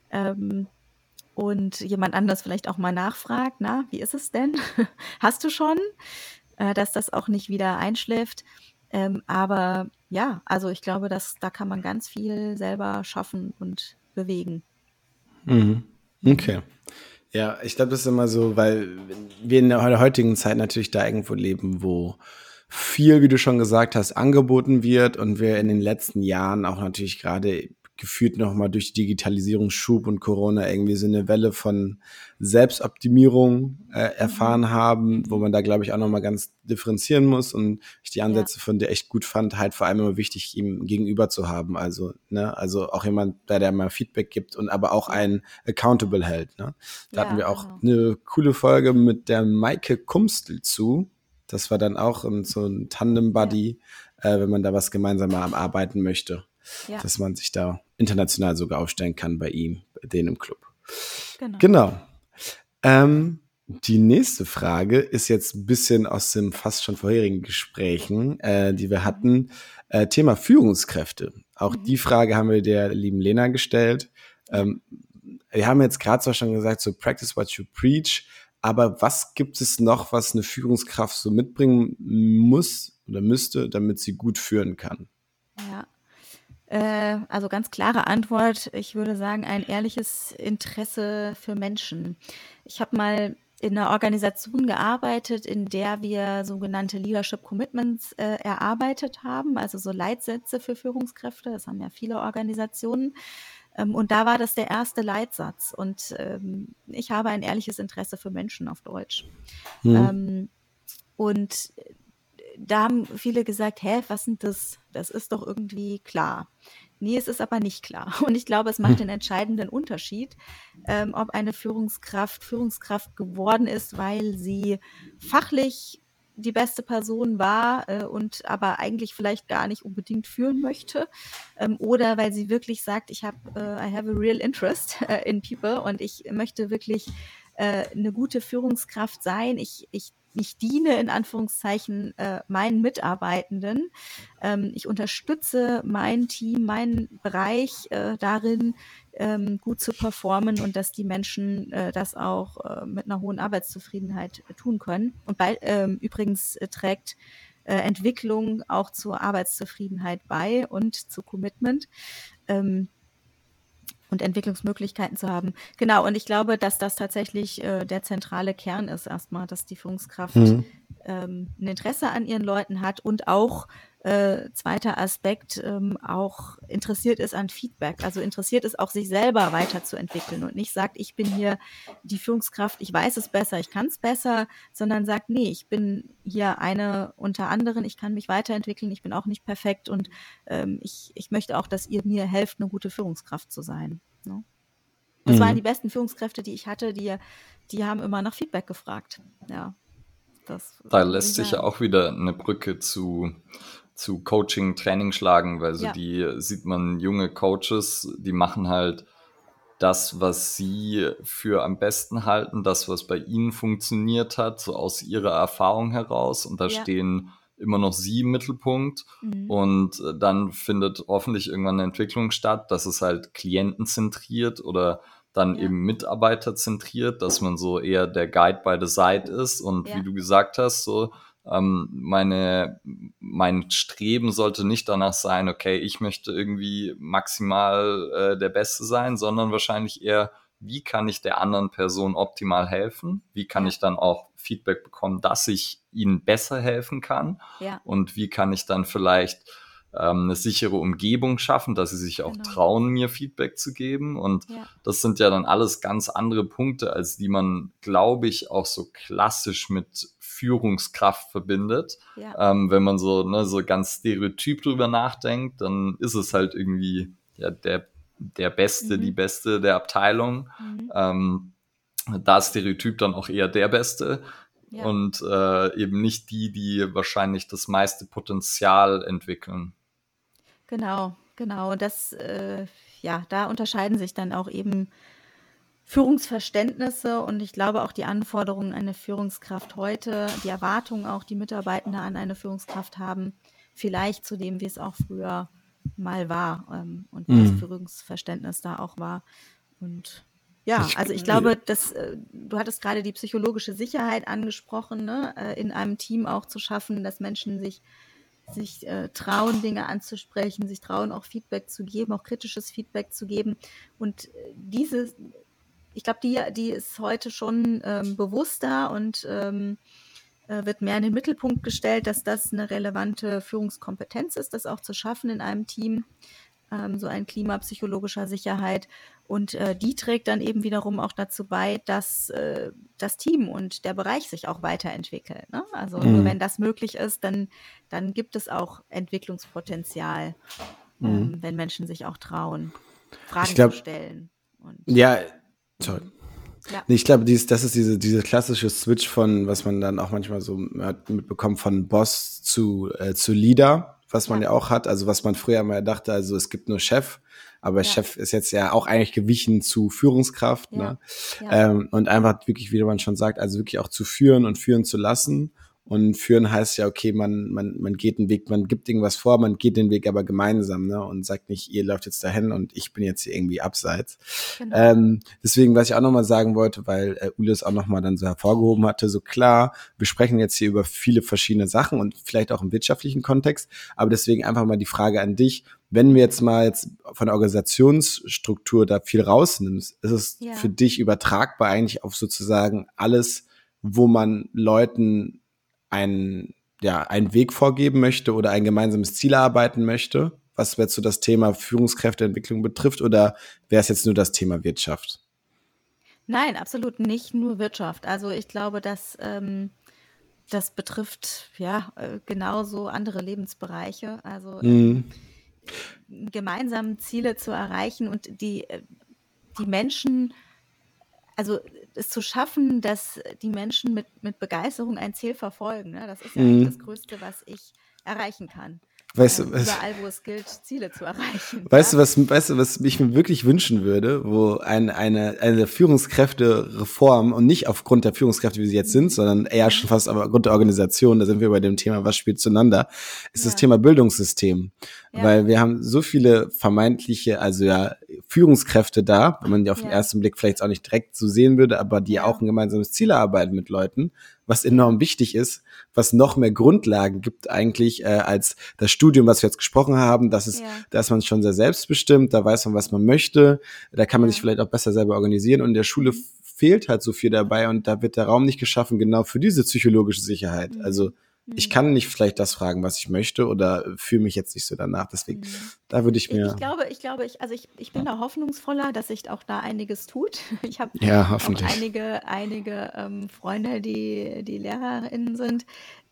und jemand anders vielleicht auch mal nachfragt, na, wie ist es denn? Hast du schon? Dass das auch nicht wieder einschläft. Aber ja, also ich glaube, da kann man ganz viel selber schaffen und bewegen. Okay. Ja, ich glaube, das ist immer so, weil wir in der heutigen Zeit natürlich da irgendwo leben, wo viel, wie du schon gesagt hast, angeboten wird und wir in den letzten Jahren auch natürlich gerade gefühlt nochmal durch Digitalisierungsschub und Corona irgendwie so eine Welle von Selbstoptimierung erfahren haben, wo man da, glaube ich, auch nochmal ganz differenzieren muss und ich die Ansätze von dir echt gut fand, halt vor allem immer wichtig, ihm gegenüber zu haben. Also, ne, also auch jemand, der mal Feedback gibt und aber auch einen accountable hält. Ne? Da hatten wir auch eine coole Folge mit der Maike Kumstel zu. Das war dann auch so ein Tandem-Buddy, wenn man da was gemeinsam am Arbeiten möchte. dass man sich da international sogar aufstellen kann bei ihm, bei denen im Club. Genau. Genau. Die nächste Frage ist jetzt ein bisschen aus dem fast schon vorherigen Gesprächen, die wir hatten. Thema Führungskräfte. Auch die Frage haben wir der lieben Lena gestellt. Wir haben jetzt gerade zwar schon gesagt, so practice what you preach, aber was gibt es noch, was eine Führungskraft so mitbringen muss oder müsste, damit sie gut führen kann? Ja, also ganz klare Antwort. Ich würde sagen, ein ehrliches Interesse für Menschen. Ich habe mal in einer Organisation gearbeitet, in der wir sogenannte Leadership Commitments erarbeitet haben, also so Leitsätze für Führungskräfte. Das haben ja viele Organisationen. Und da war das der erste Leitsatz. Und ich habe ein ehrliches Interesse für Menschen auf Deutsch. Und da haben viele gesagt, was sind das? Das ist doch irgendwie klar. Nee, es ist aber nicht klar. Und ich glaube, es macht den entscheidenden Unterschied, ob eine Führungskraft geworden ist, weil sie fachlich die beste Person war und aber eigentlich vielleicht gar nicht unbedingt führen möchte, oder weil sie wirklich sagt, I have a real interest in people und ich möchte wirklich eine gute Führungskraft sein. Ich diene in Anführungszeichen meinen Mitarbeitenden. Ich unterstütze mein Team, meinen Bereich darin, gut zu performen und dass die Menschen das auch mit einer hohen Arbeitszufriedenheit tun können. Und übrigens trägt Entwicklung auch zur Arbeitszufriedenheit bei und zu Commitment. Und Entwicklungsmöglichkeiten zu haben. Genau, und ich glaube, dass das tatsächlich der zentrale Kern ist erstmal, dass die Führungskraft ein Interesse an ihren Leuten hat und auch, zweiter Aspekt, auch interessiert ist an Feedback, also interessiert ist auch, sich selber weiterzuentwickeln und nicht sagt, ich bin hier die Führungskraft, ich weiß es besser, ich kann es besser, sondern sagt, nee, ich bin hier eine unter anderen, ich kann mich weiterentwickeln, ich bin auch nicht perfekt und ich möchte auch, dass ihr mir helft, eine gute Führungskraft zu sein. Ne? Das waren die besten Führungskräfte, die ich hatte, die haben immer nach Feedback gefragt. Ja, da lässt sich ja auch wieder eine Brücke zu Coaching, Training schlagen, weil die sieht man, junge Coaches, die machen halt das, was sie für am besten halten, das, was bei ihnen funktioniert hat, so aus ihrer Erfahrung heraus. Und da stehen immer noch sie im Mittelpunkt. Und dann findet hoffentlich irgendwann eine Entwicklung statt, dass es halt klientenzentriert oder dann eben mitarbeiterzentriert, dass man so eher der Guide by the side ist. Und wie du gesagt hast, so mein Streben sollte nicht danach sein, okay, ich möchte irgendwie maximal der Beste sein, sondern wahrscheinlich eher, wie kann ich der anderen Person optimal helfen? Wie kann ich dann auch Feedback bekommen, dass ich ihnen besser helfen kann? Und wie kann ich dann vielleicht eine sichere Umgebung schaffen, dass sie sich auch trauen, mir Feedback zu geben. Und das sind ja dann alles ganz andere Punkte, als die man, glaube ich, auch so klassisch mit Führungskraft verbindet. Wenn man so ganz stereotyp drüber nachdenkt, dann ist es halt irgendwie der Beste, die Beste der Abteilung. Da ist Stereotyp dann auch eher der Beste. Und eben nicht die wahrscheinlich das meiste Potenzial entwickeln. Genau. Und das, da unterscheiden sich dann auch eben Führungsverständnisse und ich glaube auch die Anforderungen an eine Führungskraft heute, die Erwartungen auch, die Mitarbeitende an eine Führungskraft haben, vielleicht zu dem, wie es auch früher mal war und wie das Führungsverständnis da auch war. Und also ich glaube, dass du hattest gerade die psychologische Sicherheit angesprochen, ne? In einem Team auch zu schaffen, dass Menschen sich trauen, Dinge anzusprechen, sich trauen, auch Feedback zu geben, auch kritisches Feedback zu geben. Und ich glaube, die ist heute schon bewusster und wird mehr in den Mittelpunkt gestellt, dass das eine relevante Führungskompetenz ist, das auch zu schaffen in einem Team, so ein Klima psychologischer Sicherheit. Und die trägt dann eben wiederum auch dazu bei, dass das Team und der Bereich sich auch weiterentwickeln. Ne? Also nur wenn das möglich ist, dann gibt es auch Entwicklungspotenzial, wenn Menschen sich auch trauen, Fragen zu stellen. Sorry. Ja. Ich glaube, das ist diese klassische Switch von, was man dann auch manchmal so mitbekommt, von Boss zu Leader, was man ja auch hat, also was man früher mal dachte, also es gibt nur Chef, aber Chef ist jetzt ja auch eigentlich gewichen zu Führungskraft, ne? Und einfach wirklich, wie man schon sagt, also wirklich auch zu führen und führen zu lassen. Und führen heißt ja, okay, man geht den Weg, man gibt irgendwas vor, man geht den Weg aber gemeinsam, ne? Und sagt nicht, ihr läuft jetzt dahin und ich bin jetzt hier irgendwie abseits. Genau. Deswegen, was ich auch nochmal sagen wollte, weil Ule es auch nochmal dann so hervorgehoben hatte, so klar, wir sprechen jetzt hier über viele verschiedene Sachen und vielleicht auch im wirtschaftlichen Kontext, aber deswegen einfach mal die Frage an dich, wenn wir jetzt mal von der Organisationsstruktur da viel rausnimmst, ist es für dich übertragbar eigentlich auf sozusagen alles, wo man Leuten einen Weg vorgeben möchte oder ein gemeinsames Ziel erarbeiten möchte, was jetzt so das Thema Führungskräfteentwicklung betrifft, oder wäre es jetzt nur das Thema Wirtschaft? Nein, absolut nicht nur Wirtschaft. Also ich glaube, dass das betrifft genauso andere Lebensbereiche. Also gemeinsam Ziele zu erreichen und die Menschen, also es zu schaffen, dass die Menschen mit Begeisterung ein Ziel verfolgen, ne? Das ist ja eigentlich das Größte, was ich erreichen kann. Überall, wo es gilt, Ziele zu erreichen. Weißt du, was ich mir wirklich wünschen würde, wo eine Führungskräftereform, und nicht aufgrund der Führungskräfte, wie sie jetzt sind, sondern eher schon fast aufgrund der Organisation, da sind wir bei dem Thema, was spielt zueinander, ist das Thema Bildungssystem. Weil wir haben so viele vermeintliche, Führungskräfte da, wenn man die auf den ersten Blick vielleicht auch nicht direkt so sehen würde, aber die auch ein gemeinsames Ziel erarbeiten mit Leuten, was enorm wichtig ist, was noch mehr Grundlagen gibt eigentlich als das Studium, was wir jetzt gesprochen haben. Da ist man schon sehr selbstbestimmt, da weiß man, was man möchte, da kann man sich vielleicht auch besser selber organisieren, und in der Schule fehlt halt so viel dabei, und da wird der Raum nicht geschaffen, genau für diese psychologische Sicherheit. Also ich kann nicht vielleicht das fragen, was ich möchte, oder fühle mich jetzt nicht so danach. Deswegen, da würde ich mir... Ich bin da hoffnungsvoller, dass sich auch da einiges tut. Ich habe auch einige Freunde, die LehrerInnen sind,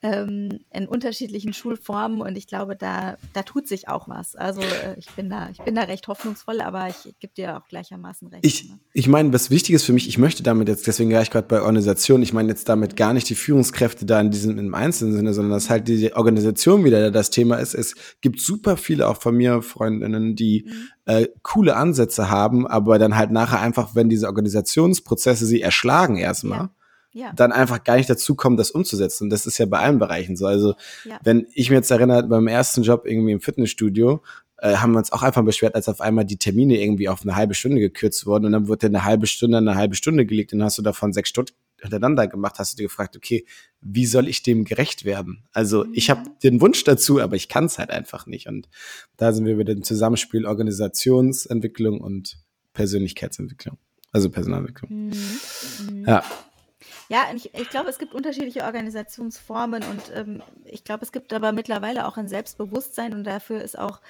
in unterschiedlichen Schulformen, und ich glaube, da tut sich auch was. Also ich bin da recht hoffnungsvoll, aber ich gebe dir auch gleichermaßen recht. Ich meine, was wichtig ist für mich, ich möchte damit jetzt, deswegen war ich gerade bei Organisation, ich meine jetzt damit gar nicht die Führungskräfte da im einzelnen Sinne, sondern dass halt die Organisation wieder das Thema ist. Es gibt super viele auch von mir Freundinnen, die coole Ansätze haben, aber dann halt nachher einfach, wenn diese Organisationsprozesse sie erschlagen erstmal, dann einfach gar nicht dazu kommen, das umzusetzen. Und das ist ja bei allen Bereichen so. Also wenn ich mir jetzt erinnere, beim ersten Job irgendwie im Fitnessstudio, haben wir uns auch einfach beschwert, als auf einmal die Termine irgendwie auf eine halbe Stunde gekürzt wurden, und dann wurde eine halbe Stunde gelegt, und dann hast du davon 6 Stunden hintereinander gemacht, hast du dir gefragt, okay, wie soll ich dem gerecht werden? Also ich habe den Wunsch dazu, aber ich kann es halt einfach nicht. Und da sind wir wieder im Zusammenspiel Organisationsentwicklung und Persönlichkeitsentwicklung, also Personalentwicklung. Ja, ich glaube, es gibt unterschiedliche Organisationsformen, und ich glaube, es gibt aber mittlerweile auch ein Selbstbewusstsein, und dafür ist auch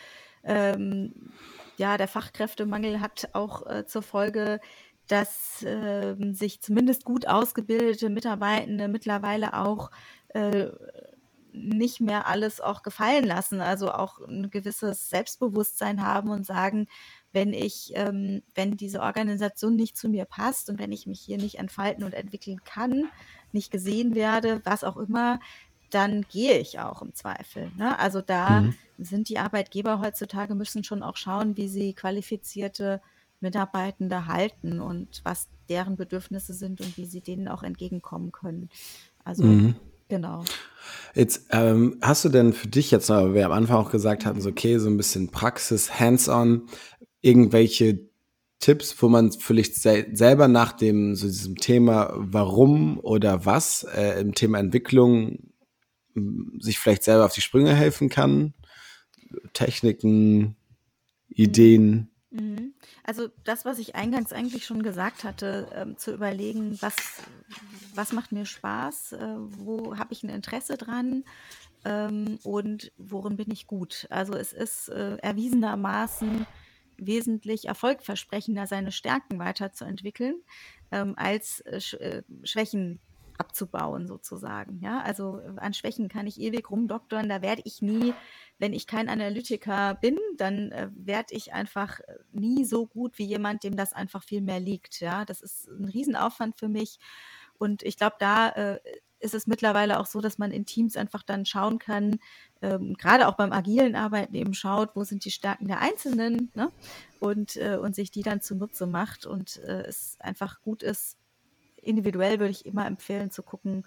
der Fachkräftemangel hat auch zur Folge, dass sich zumindest gut ausgebildete Mitarbeitende mittlerweile auch nicht mehr alles auch gefallen lassen, also auch ein gewisses Selbstbewusstsein haben und sagen, wenn diese Organisation nicht zu mir passt und wenn ich mich hier nicht entfalten und entwickeln kann, nicht gesehen werde, was auch immer, dann gehe ich auch im Zweifel, ne? Also da sind die Arbeitgeber heutzutage, müssen schon auch schauen, wie sie qualifizierte Mitarbeitende halten und was deren Bedürfnisse sind und wie sie denen auch entgegenkommen können. Also genau. Jetzt hast du denn für dich jetzt, weil wir am Anfang auch gesagt hatten, so okay, so ein bisschen Praxis, hands-on, irgendwelche Tipps, wo man vielleicht selber nach diesem Thema Warum oder was im Thema Entwicklung sich vielleicht selber auf die Sprünge helfen kann? Techniken, Ideen? Also das, was ich eingangs eigentlich schon gesagt hatte, zu überlegen, was macht mir Spaß, wo habe ich ein Interesse dran, und worin bin ich gut. Also es ist erwiesenermaßen wesentlich erfolgversprechender, seine Stärken weiterzuentwickeln, als Schwächen abzubauen sozusagen. Ja? Also an Schwächen kann ich ewig rumdoktern, da werde ich nie, wenn ich kein Analytiker bin, dann werde ich einfach nie so gut wie jemand, dem das einfach viel mehr liegt. Ja? Das ist ein Riesenaufwand für mich, und ich glaube, da ist es mittlerweile auch so, dass man in Teams einfach dann schauen kann, gerade auch beim agilen Arbeiten eben schaut, wo sind die Stärken der Einzelnen, ne? Und sich die dann zunutze macht und es einfach gut ist. Individuell würde ich immer empfehlen zu gucken,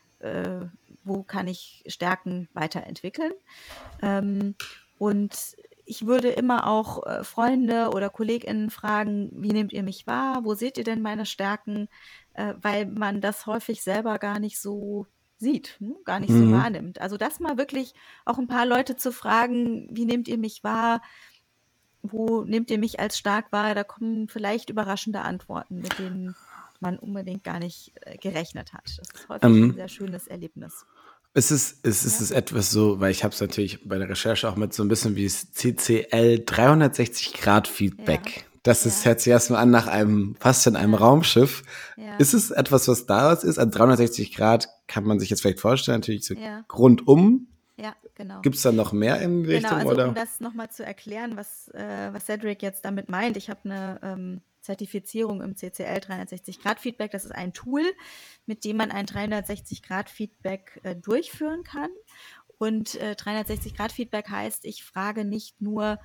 wo kann ich Stärken weiterentwickeln. Und ich würde immer auch Freunde oder KollegInnen fragen, wie nehmt ihr mich wahr? Wo seht ihr denn meine Stärken? Weil man das häufig selber gar nicht so sieht, gar nicht so wahrnimmt. Also das mal wirklich auch ein paar Leute zu fragen, wie nehmt ihr mich wahr? Wo nehmt ihr mich als stark wahr? Da kommen vielleicht überraschende Antworten, mit denen man unbedingt gar nicht gerechnet hat. Das ist häufig ein sehr schönes Erlebnis. Ist es etwas so, weil ich habe es natürlich bei der Recherche auch mit so ein bisschen wie das CCL 360-Grad-Feedback. Das hört sich erstmal an nach fast in einem Raumschiff. Ja. Ist es etwas, was daraus ist? Also 360 Grad kann man sich jetzt vielleicht vorstellen, natürlich so rundum. Ja, genau. Gibt es da noch mehr in die Richtung? Also oder? Um das nochmal zu erklären, was Cedric jetzt damit meint. Ich habe eine Zertifizierung im CCL 360-Grad-Feedback. Das ist ein Tool, mit dem man ein 360-Grad-Feedback durchführen kann. Und 360-Grad-Feedback heißt, ich frage nicht nur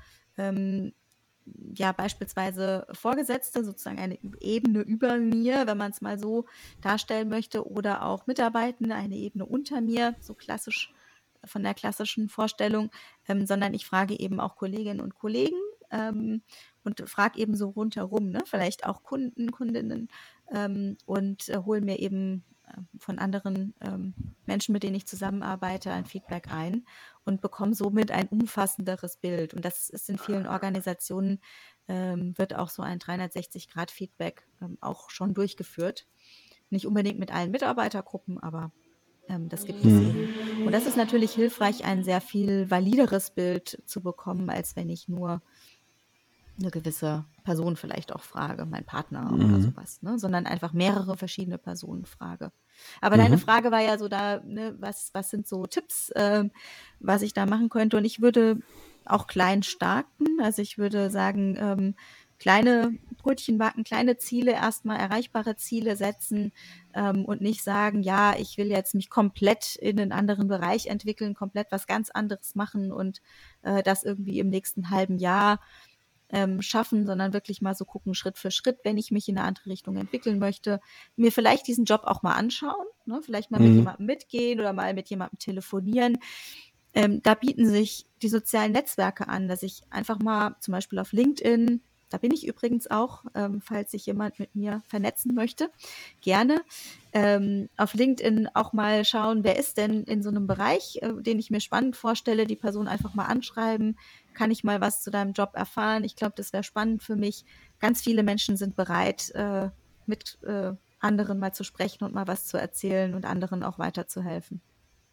beispielsweise Vorgesetzte, sozusagen eine Ebene über mir, wenn man es mal so darstellen möchte, oder auch Mitarbeitende, eine Ebene unter mir, so klassisch von der klassischen Vorstellung, sondern ich frage eben auch Kolleginnen und Kollegen und frage eben so rundherum, ne? Vielleicht auch Kunden, Kundinnen und hole mir eben von anderen Menschen, mit denen ich zusammenarbeite, ein Feedback ein und bekomme somit ein umfassenderes Bild. Und das ist in vielen Organisationen, wird auch so ein 360-Grad-Feedback auch schon durchgeführt. Nicht unbedingt mit allen Mitarbeitergruppen, aber das gibt es eben. Und das ist natürlich hilfreich, ein sehr viel valideres Bild zu bekommen, als wenn ich nur eine gewisse Person vielleicht auch frage, mein Partner oder sowas, ne? Sondern einfach mehrere verschiedene Personen frage. Aber deine Frage war ja so da, ne, was sind so Tipps, was ich da machen könnte? Und ich würde auch klein starten. Also ich würde sagen, kleine Brötchen backen, kleine Ziele, erstmal erreichbare Ziele setzen und nicht sagen, ja, ich will jetzt mich komplett in einen anderen Bereich entwickeln, komplett was ganz anderes machen und das irgendwie im nächsten halben Jahr schaffen, sondern wirklich mal so gucken, Schritt für Schritt, wenn ich mich in eine andere Richtung entwickeln möchte, mir vielleicht diesen Job auch mal anschauen, ne? Vielleicht mal mit jemandem mitgehen oder mal mit jemandem telefonieren. Da bieten sich die sozialen Netzwerke an, dass ich einfach mal zum Beispiel auf LinkedIn, da bin ich übrigens auch, falls sich jemand mit mir vernetzen möchte, gerne. Auf LinkedIn auch mal schauen, wer ist denn in so einem Bereich, den ich mir spannend vorstelle, die Person einfach mal anschreiben, kann ich mal was zu deinem Job erfahren? Ich glaube, das wäre spannend für mich. Ganz viele Menschen sind bereit, mit anderen mal zu sprechen und mal was zu erzählen und anderen auch weiterzuhelfen.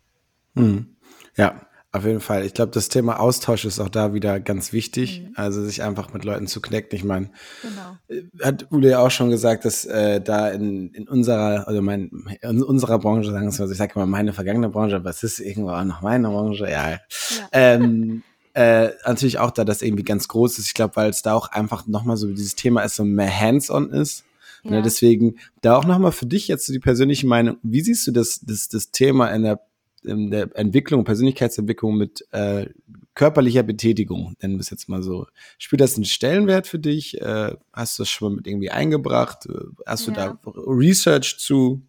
Ja, auf jeden Fall. Ich glaube, das Thema Austausch ist auch da wieder ganz wichtig. Also sich einfach mit Leuten zu connecten. Ich meine, hat Ule ja auch schon gesagt, dass da in unserer Branche, sagen wir es mal, ich sage immer meine vergangene Branche, aber es ist irgendwo auch noch meine Branche, ja. Natürlich auch da das irgendwie ganz groß ist. Ich glaube, weil es da auch einfach nochmal so dieses Thema ist, so mehr hands-on ist. Ja. Ne, deswegen da auch nochmal für dich jetzt so die persönliche Meinung. Wie siehst du das Thema in der Entwicklung, Persönlichkeitsentwicklung mit körperlicher Betätigung? Nennen wir es jetzt mal so. Spielt das einen Stellenwert für dich? Hast du das schon mal mit irgendwie eingebracht? Hast du da Research zu?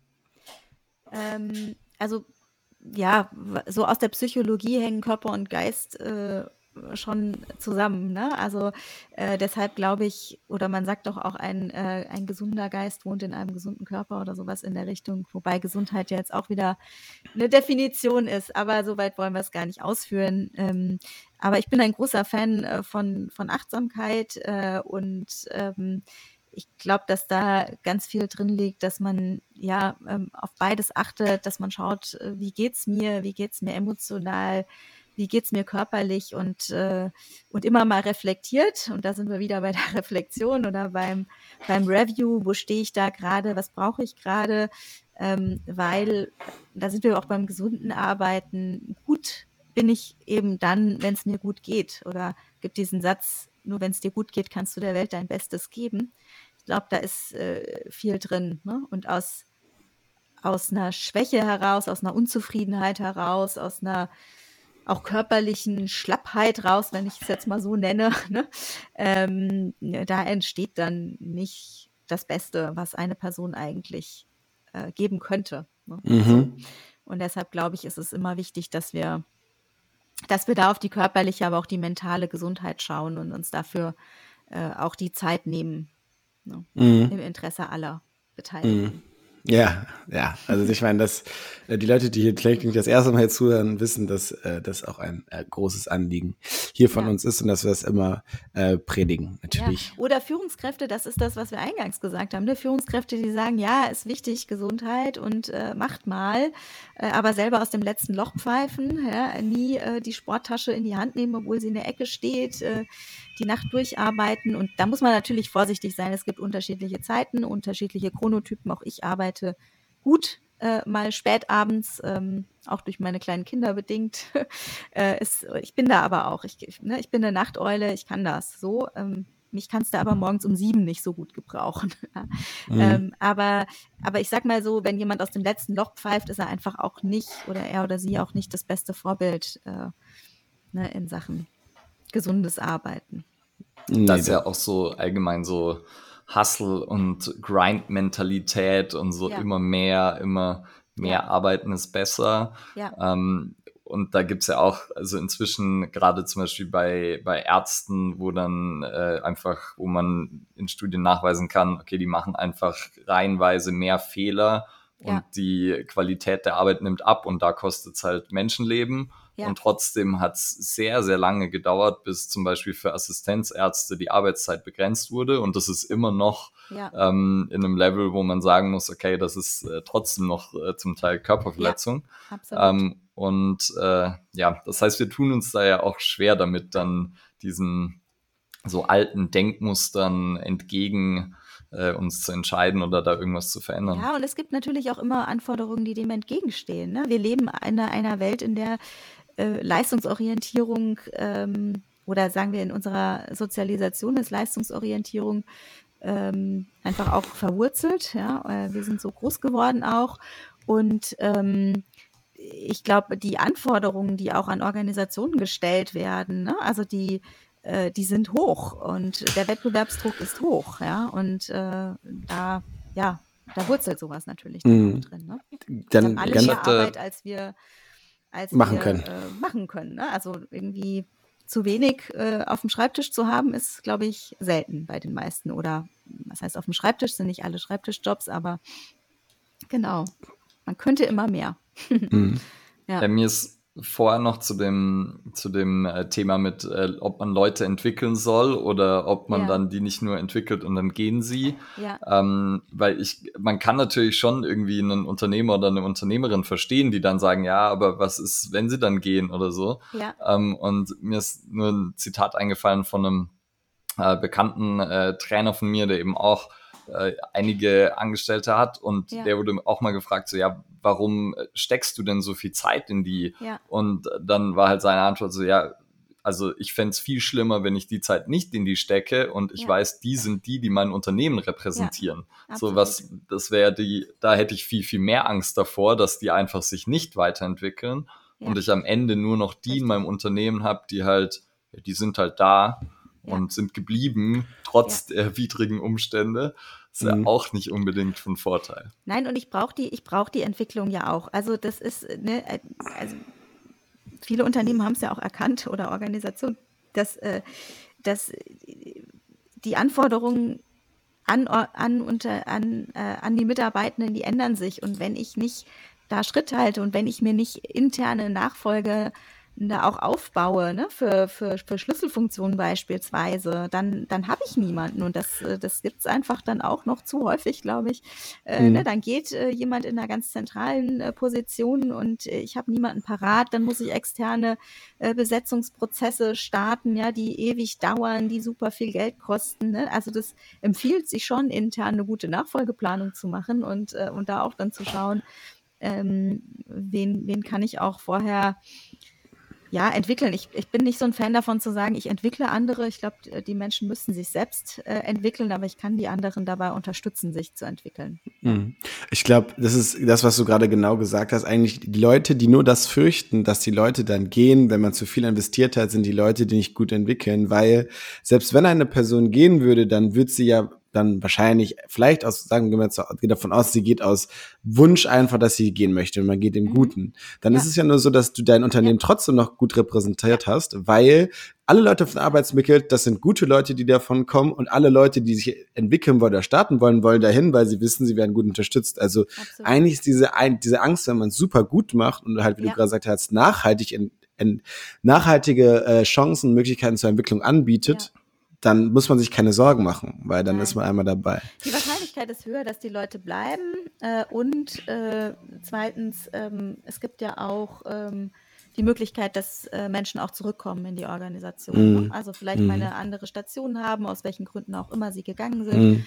Also ja, so aus der Psychologie hängen Körper und Geist schon zusammen, ne? Also deshalb glaube ich, oder man sagt doch auch, ein gesunder Geist wohnt in einem gesunden Körper oder sowas in der Richtung, wobei Gesundheit ja jetzt auch wieder eine Definition ist, aber soweit wollen wir es gar nicht ausführen. Aber ich bin ein großer Fan von Achtsamkeit und ich glaube, dass da ganz viel drin liegt, dass man auf beides achtet, dass man schaut, wie geht's mir emotional, wie geht's mir körperlich und immer mal reflektiert. Und da sind wir wieder bei der Reflexion oder beim Review. Wo stehe ich da gerade? Was brauche ich gerade? Weil da sind wir auch beim gesunden Arbeiten. Gut bin ich eben dann, wenn es mir gut geht. Oder gibt diesen Satz, nur wenn es dir gut geht, kannst du der Welt dein Bestes geben. Ich glaube, da ist viel drin. Ne? Und aus aus einer Schwäche heraus, aus einer Unzufriedenheit heraus, aus einer auch körperlichen Schlappheit raus, wenn ich es jetzt mal so nenne, ne? Da entsteht dann nicht das Beste, was eine Person eigentlich geben könnte. Ne? So. Und deshalb glaube ich, ist es immer wichtig, dass wir da auf die körperliche, aber auch die mentale Gesundheit schauen und uns dafür auch die Zeit nehmen, ne? Im Interesse aller Beteiligten. Ja, also ich meine, dass die Leute, die hier vielleicht das erste Mal zuhören, wissen, dass das auch ein großes Anliegen hier von uns ist und dass wir das immer predigen, natürlich. Ja. Oder Führungskräfte, das ist das, was wir eingangs gesagt haben. Ne? Führungskräfte, die sagen, ja, ist wichtig, Gesundheit und macht mal, aber selber aus dem letzten Loch pfeifen, nie die Sporttasche in die Hand nehmen, obwohl sie in der Ecke steht, die Nacht durcharbeiten. Und da muss man natürlich vorsichtig sein. Es gibt unterschiedliche Zeiten, unterschiedliche Chronotypen. Auch ich arbeite gut, mal spät abends, auch durch meine kleinen Kinder bedingt. Ich bin da aber auch. Ich bin eine Nachteule, ich kann das so. Mich kannst du aber morgens um 7 nicht so gut gebrauchen. Aber ich sag mal so, wenn jemand aus dem letzten Loch pfeift, ist er einfach auch nicht, oder er oder sie auch nicht das beste Vorbild in Sachen gesundes Arbeiten. Das ist ja auch so allgemein so Hustle- und Grind-Mentalität und so immer mehr arbeiten ist besser. Ja. Und da gibt's ja auch, also inzwischen gerade zum Beispiel bei Ärzten, wo dann wo man in Studien nachweisen kann, okay, die machen einfach reihenweise mehr Fehler und die Qualität der Arbeit nimmt ab und da kostet's halt Menschenleben. Ja. Und trotzdem hat's sehr, sehr lange gedauert, bis zum Beispiel für Assistenzärzte die Arbeitszeit begrenzt wurde. Und das ist immer noch in einem Level, wo man sagen muss, okay, das ist trotzdem noch zum Teil Körperverletzung. Ja, absolut. Das heißt, wir tun uns da ja auch schwer damit, dann diesen so alten Denkmustern entgegen uns zu entscheiden oder da irgendwas zu verändern. Ja, und es gibt natürlich auch immer Anforderungen, die dem entgegenstehen. Ne? Wir leben in einer Welt, in der Leistungsorientierung oder sagen wir in unserer Sozialisation ist Leistungsorientierung einfach auch verwurzelt. Ja? Wir sind so groß geworden auch und ich glaube, die Anforderungen, die auch an Organisationen gestellt werden, ne? Also die sind hoch und der Wettbewerbsdruck ist hoch, ja, und da wurzelt sowas natürlich dann auch drin. Ne? Wir haben alle mehr Arbeit, als wir machen können. Ne? Also irgendwie zu wenig auf dem Schreibtisch zu haben, ist, glaube ich, selten bei den meisten. Oder was heißt auf dem Schreibtisch, sind nicht alle Schreibtischjobs, aber genau, man könnte immer mehr. Ja, mir ist vorher noch zu dem Thema mit, ob man Leute entwickeln soll oder ob man dann die nicht nur entwickelt und dann gehen sie. Ja. Weil man kann natürlich schon irgendwie einen Unternehmer oder eine Unternehmerin verstehen, die dann sagen, ja, aber was ist, wenn sie dann gehen oder so. Ja. Und mir ist nur ein Zitat eingefallen von einem bekannten Trainer von mir, der eben auch einige Angestellte hat und der wurde auch mal gefragt, so ja, warum steckst du denn so viel Zeit in die? Ja. Und dann war halt seine Antwort so, ja, also ich fände es viel schlimmer, wenn ich die Zeit nicht in die stecke und ich weiß, die sind die mein Unternehmen repräsentieren. So das wäre da hätte ich viel, viel mehr Angst davor, dass die einfach sich nicht weiterentwickeln und ich am Ende nur noch die in meinem Unternehmen habe, die sind halt da und sind geblieben, trotz der widrigen Umstände. Ist ja auch nicht unbedingt von Vorteil. Nein, und ich brauche die Entwicklung ja auch. Also das ist, also viele Unternehmen haben es ja auch erkannt oder Organisationen, dass die Anforderungen an die Mitarbeitenden, die ändern sich. Und wenn ich nicht da Schritt halte und wenn ich mir nicht interne Nachfolge da auch aufbaue, ne, für Schlüsselfunktionen beispielsweise, dann habe ich niemanden und das gibt's einfach dann auch noch zu häufig, glaube ich. Ne, dann geht jemand in einer ganz zentralen Position und ich habe niemanden parat, dann muss ich externe Besetzungsprozesse starten, ja, die ewig dauern, die super viel Geld kosten. Ne? Also das empfiehlt sich schon, intern eine gute Nachfolgeplanung zu machen und da auch dann zu schauen, wen kann ich auch vorher Ja, entwickeln. Ich bin nicht so ein Fan davon zu sagen, ich entwickle andere. Ich glaube, die Menschen müssen sich selbst entwickeln, aber ich kann die anderen dabei unterstützen, sich zu entwickeln. Ich glaube, das ist das, was du gerade genau gesagt hast. Eigentlich die Leute, die nur das fürchten, dass die Leute dann gehen, wenn man zu viel investiert hat, sind die Leute, die nicht gut entwickeln, weil selbst wenn eine Person gehen würde, dann wird sie ja dann wahrscheinlich vielleicht sagen wir jetzt, geht davon aus, sie geht aus Wunsch einfach, dass sie gehen möchte und man geht im Guten. Dann ist es ja nur so, dass du dein Unternehmen trotzdem noch gut repräsentiert hast, weil alle Leute von Arbeitsmittel, das sind gute Leute, die davon kommen und alle Leute, die sich entwickeln wollen oder starten wollen, wollen dahin, weil sie wissen, sie werden gut unterstützt. Also eigentlich ist diese Angst, wenn man es super gut macht und halt, wie du gerade gesagt hast, nachhaltige Chancen, Möglichkeiten zur Entwicklung anbietet, dann muss man sich keine Sorgen machen, weil dann ist man einmal dabei. Die Wahrscheinlichkeit ist höher, dass die Leute bleiben und zweitens, es gibt ja auch die Möglichkeit, dass Menschen auch zurückkommen in die Organisation. Ne? Also vielleicht mal eine andere Station haben, aus welchen Gründen auch immer sie gegangen sind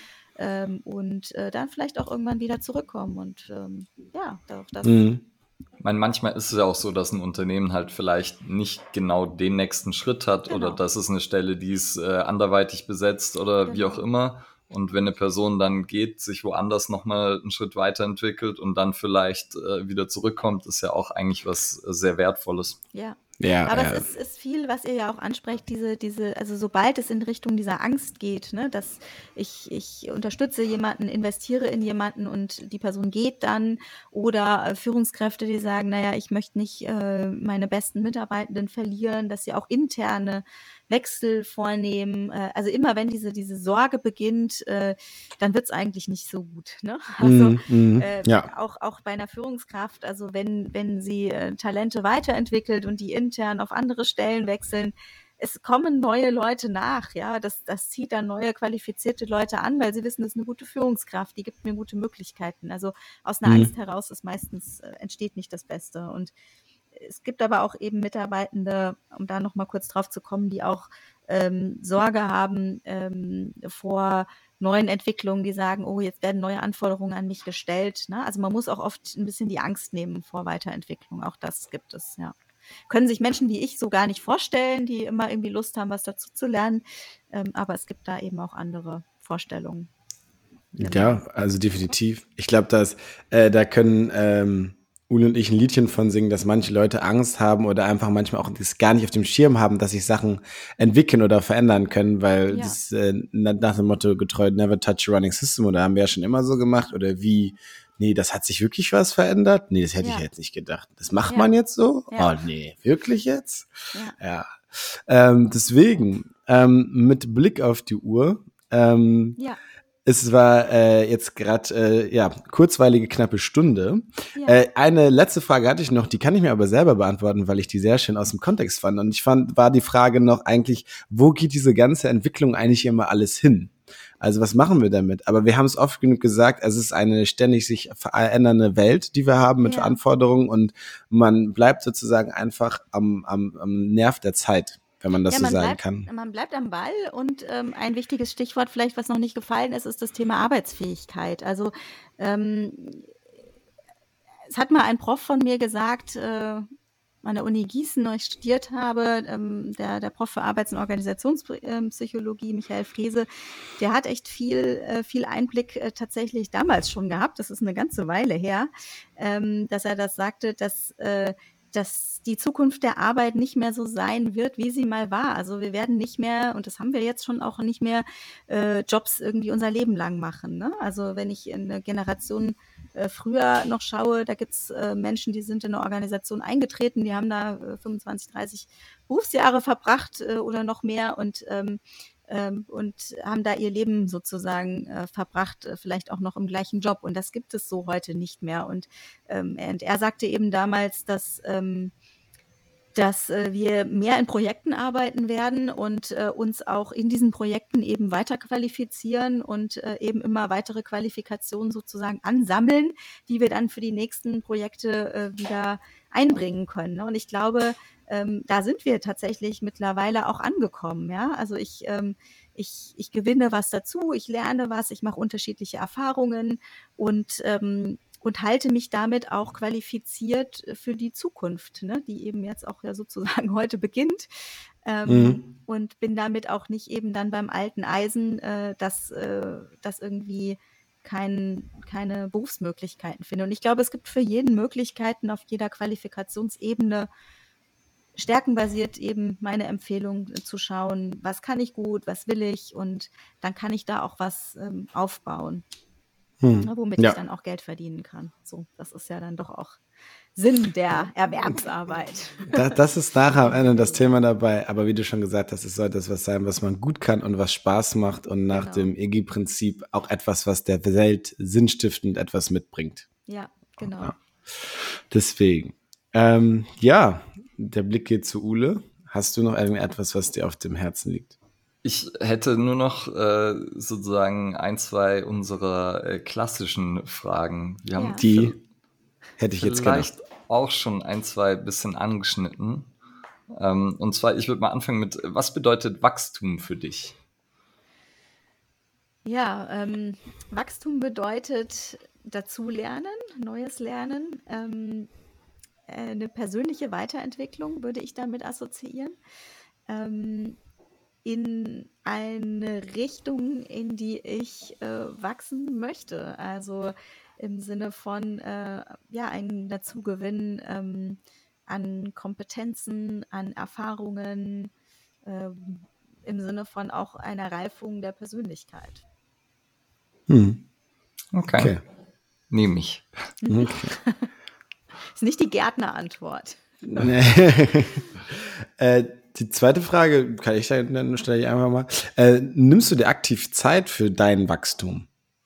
und dann vielleicht auch irgendwann wieder zurückkommen und auch das. Ich meine, manchmal ist es ja auch so, dass ein Unternehmen halt vielleicht nicht genau den nächsten Schritt hat oder das ist eine Stelle, die ist anderweitig besetzt oder wie auch immer. Und wenn eine Person dann geht, sich woanders nochmal einen Schritt weiterentwickelt und dann vielleicht wieder zurückkommt, ist ja auch eigentlich was sehr Wertvolles. Aber es ist viel, was ihr ja auch ansprecht, also sobald es in Richtung dieser Angst geht, ne, dass ich unterstütze jemanden, investiere in jemanden und die Person geht dann oder Führungskräfte, die sagen, naja, ich möchte nicht meine besten Mitarbeitenden verlieren, dass sie auch interne Wechsel vornehmen. Also immer wenn diese Sorge beginnt, dann wird es eigentlich nicht so gut. Ne? Also auch bei einer Führungskraft, also wenn sie Talente weiterentwickelt und die intern auf andere Stellen wechseln, es kommen neue Leute nach, ja, das zieht dann neue qualifizierte Leute an, weil sie wissen, das ist eine gute Führungskraft, die gibt mir gute Möglichkeiten. Also aus einer Angst heraus ist meistens entsteht nicht das Beste. Und es gibt aber auch eben Mitarbeitende, um da noch mal kurz drauf zu kommen, die auch Sorge haben vor neuen Entwicklungen, die sagen, oh, jetzt werden neue Anforderungen an mich gestellt. Ne? Also man muss auch oft ein bisschen die Angst nehmen vor Weiterentwicklung. Auch das gibt es, ja. Können sich Menschen wie ich so gar nicht vorstellen, die immer irgendwie Lust haben, was dazu zu lernen. Aber es gibt da eben auch andere Vorstellungen. Ja, also definitiv. Ich glaube, dass da können Uli und ich ein Liedchen von singen, dass manche Leute Angst haben oder einfach manchmal auch das gar nicht auf dem Schirm haben, dass sich Sachen entwickeln oder verändern können, weil das nach dem Motto getreu, never touch a running system oder haben wir ja schon immer so gemacht oder wie, nee, das hat sich wirklich was verändert? Nee, das hätte ich jetzt nicht gedacht. Das macht man jetzt so? Oh nee, wirklich jetzt? Ja. Deswegen, mit Blick auf die Uhr, es war jetzt gerade kurzweilige knappe Stunde. Eine letzte Frage hatte ich noch, die kann ich mir aber selber beantworten, weil ich die sehr schön aus dem Kontext fand. Und ich war die Frage noch eigentlich, wo geht diese ganze Entwicklung eigentlich immer alles hin? Also was machen wir damit? Aber wir haben es oft genug gesagt, es ist eine ständig sich verändernde Welt, die wir haben mit Anforderungen und man bleibt sozusagen einfach am Nerv der Zeit, wenn man das so sagen kann. Man bleibt am Ball und ein wichtiges Stichwort vielleicht, was noch nicht gefallen ist, ist das Thema Arbeitsfähigkeit. Also es hat mal ein Prof von mir gesagt, an der Uni Gießen, wo ich studiert habe, der Prof für Arbeits- und Organisationspsychologie, Michael Frese, der hat echt viel Einblick tatsächlich damals schon gehabt, das ist eine ganze Weile her, dass er das sagte, dass die Zukunft der Arbeit nicht mehr so sein wird, wie sie mal war. Also wir werden nicht mehr, und das haben wir jetzt schon auch nicht mehr, Jobs irgendwie unser Leben lang machen. Ne? Also wenn ich in eine Generation früher noch schaue, da gibt's Menschen, die sind in eine Organisation eingetreten, die haben da 25, 30 Berufsjahre verbracht oder noch mehr und haben da ihr Leben sozusagen verbracht, vielleicht auch noch im gleichen Job. Und das gibt es so heute nicht mehr. Und er sagte eben damals, dass wir mehr in Projekten arbeiten werden und uns auch in diesen Projekten eben weiter qualifizieren und eben immer weitere Qualifikationen sozusagen ansammeln, die wir dann für die nächsten Projekte wieder einbringen können. Ne? Und ich glaube, da sind wir tatsächlich mittlerweile auch angekommen. Ja? Also ich gewinne was dazu, ich lerne was, ich mache unterschiedliche Erfahrungen und und halte mich damit auch qualifiziert für die Zukunft, ne, die eben jetzt auch ja sozusagen heute beginnt. Und bin damit auch nicht eben dann beim alten Eisen, das irgendwie keine Berufsmöglichkeiten finde. Und ich glaube, es gibt für jeden Möglichkeiten auf jeder Qualifikationsebene, stärkenbasiert eben meine Empfehlung zu schauen, was kann ich gut, was will ich, und dann kann ich da auch was aufbauen, womit ich dann auch Geld verdienen kann. So, das ist ja dann doch auch Sinn der Erwerbsarbeit. Das ist nachher am Ende das Thema dabei, aber wie du schon gesagt hast, es sollte etwas sein, was man gut kann und was Spaß macht und nach dem EGI-Prinzip auch etwas, was der Welt sinnstiftend etwas mitbringt. Ja, genau. Ja. Deswegen, der Blick geht zu Ule. Hast du noch irgendetwas, was dir auf dem Herzen liegt? Ich hätte nur noch sozusagen 1, 2 unserer klassischen Fragen. Wir haben die hätte ich jetzt vielleicht auch schon 1, 2 bisschen angeschnitten. Und zwar, ich würde mal anfangen mit, was bedeutet Wachstum für dich? Ja, Wachstum bedeutet dazulernen, Neues Lernen, eine persönliche Weiterentwicklung würde ich damit assoziieren, in eine Richtung, in die ich wachsen möchte. Also im Sinne von einen Dazugewinn an Kompetenzen, an Erfahrungen, im Sinne von auch einer Reifung der Persönlichkeit. Okay. Nehme ich. Okay. Ist nicht die Gärtner-Antwort. Die zweite Frage, kann ich dann stelle ich einfach mal. Nimmst du dir aktiv Zeit für dein Wachstum?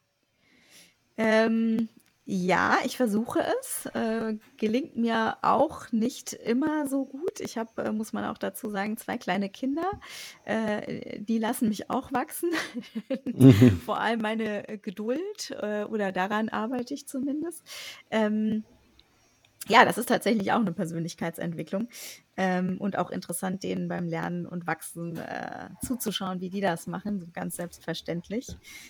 Ja, ich versuche es. Gelingt mir auch nicht immer so gut. Ich habe, muss man auch dazu sagen, 2 kleine Kinder. Die lassen mich auch wachsen. Vor allem meine Geduld, oder daran arbeite ich zumindest. Ja, das ist tatsächlich auch eine Persönlichkeitsentwicklung, und auch interessant, denen beim Lernen und Wachsen zuzuschauen, wie die das machen, so ganz selbstverständlich.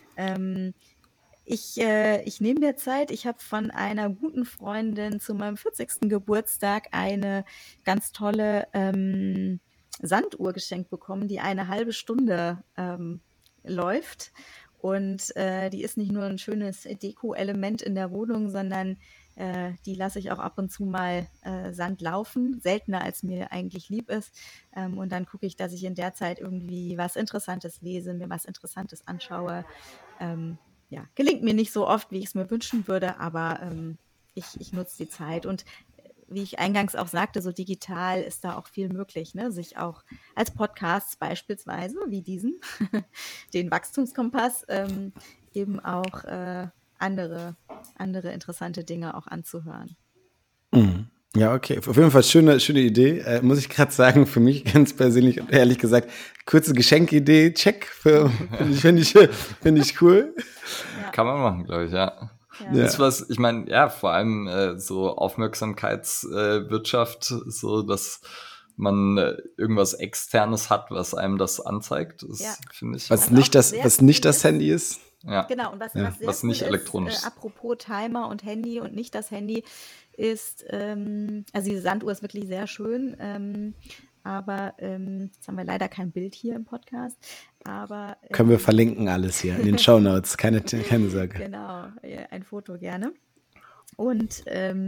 Ich nehme mir Zeit. Ich habe von einer guten Freundin zu meinem 40. Geburtstag eine ganz tolle Sanduhr geschenkt bekommen, die eine halbe Stunde läuft. Und die ist nicht nur ein schönes Deko-Element in der Wohnung, sondern die lasse ich auch ab und zu mal Sand laufen, seltener als mir eigentlich lieb ist. Und dann gucke ich, dass ich in der Zeit irgendwie was Interessantes lese, mir was Interessantes anschaue. Ja, gelingt mir nicht so oft, wie ich es mir wünschen würde, aber ich nutze die Zeit. Und wie ich eingangs auch sagte, so digital ist da auch viel möglich, ne? Sich auch als Podcasts beispielsweise, wie diesen, den Wachstumskompass, eben auch andere interessante Dinge auch anzuhören. Ja, okay. Auf jeden Fall schöne Idee. Muss ich gerade sagen, für mich ganz persönlich und ehrlich gesagt, kurze Geschenkidee, check. Finde ich cool. Ja. Kann man machen, glaube ich, ja. Das ist was, ich meine, ja, vor allem so Aufmerksamkeitswirtschaft, so dass man irgendwas Externes hat, was einem das anzeigt, das finde ich. Was nicht das Handy ist. Ja. Genau, und was nicht cool elektronisch ist, apropos Timer und Handy und nicht das Handy, ist, also diese Sanduhr ist wirklich sehr schön, aber jetzt haben wir leider kein Bild hier im Podcast, aber können wir verlinken alles hier in den Shownotes, keine Sorge. Genau, ein Foto gerne. Und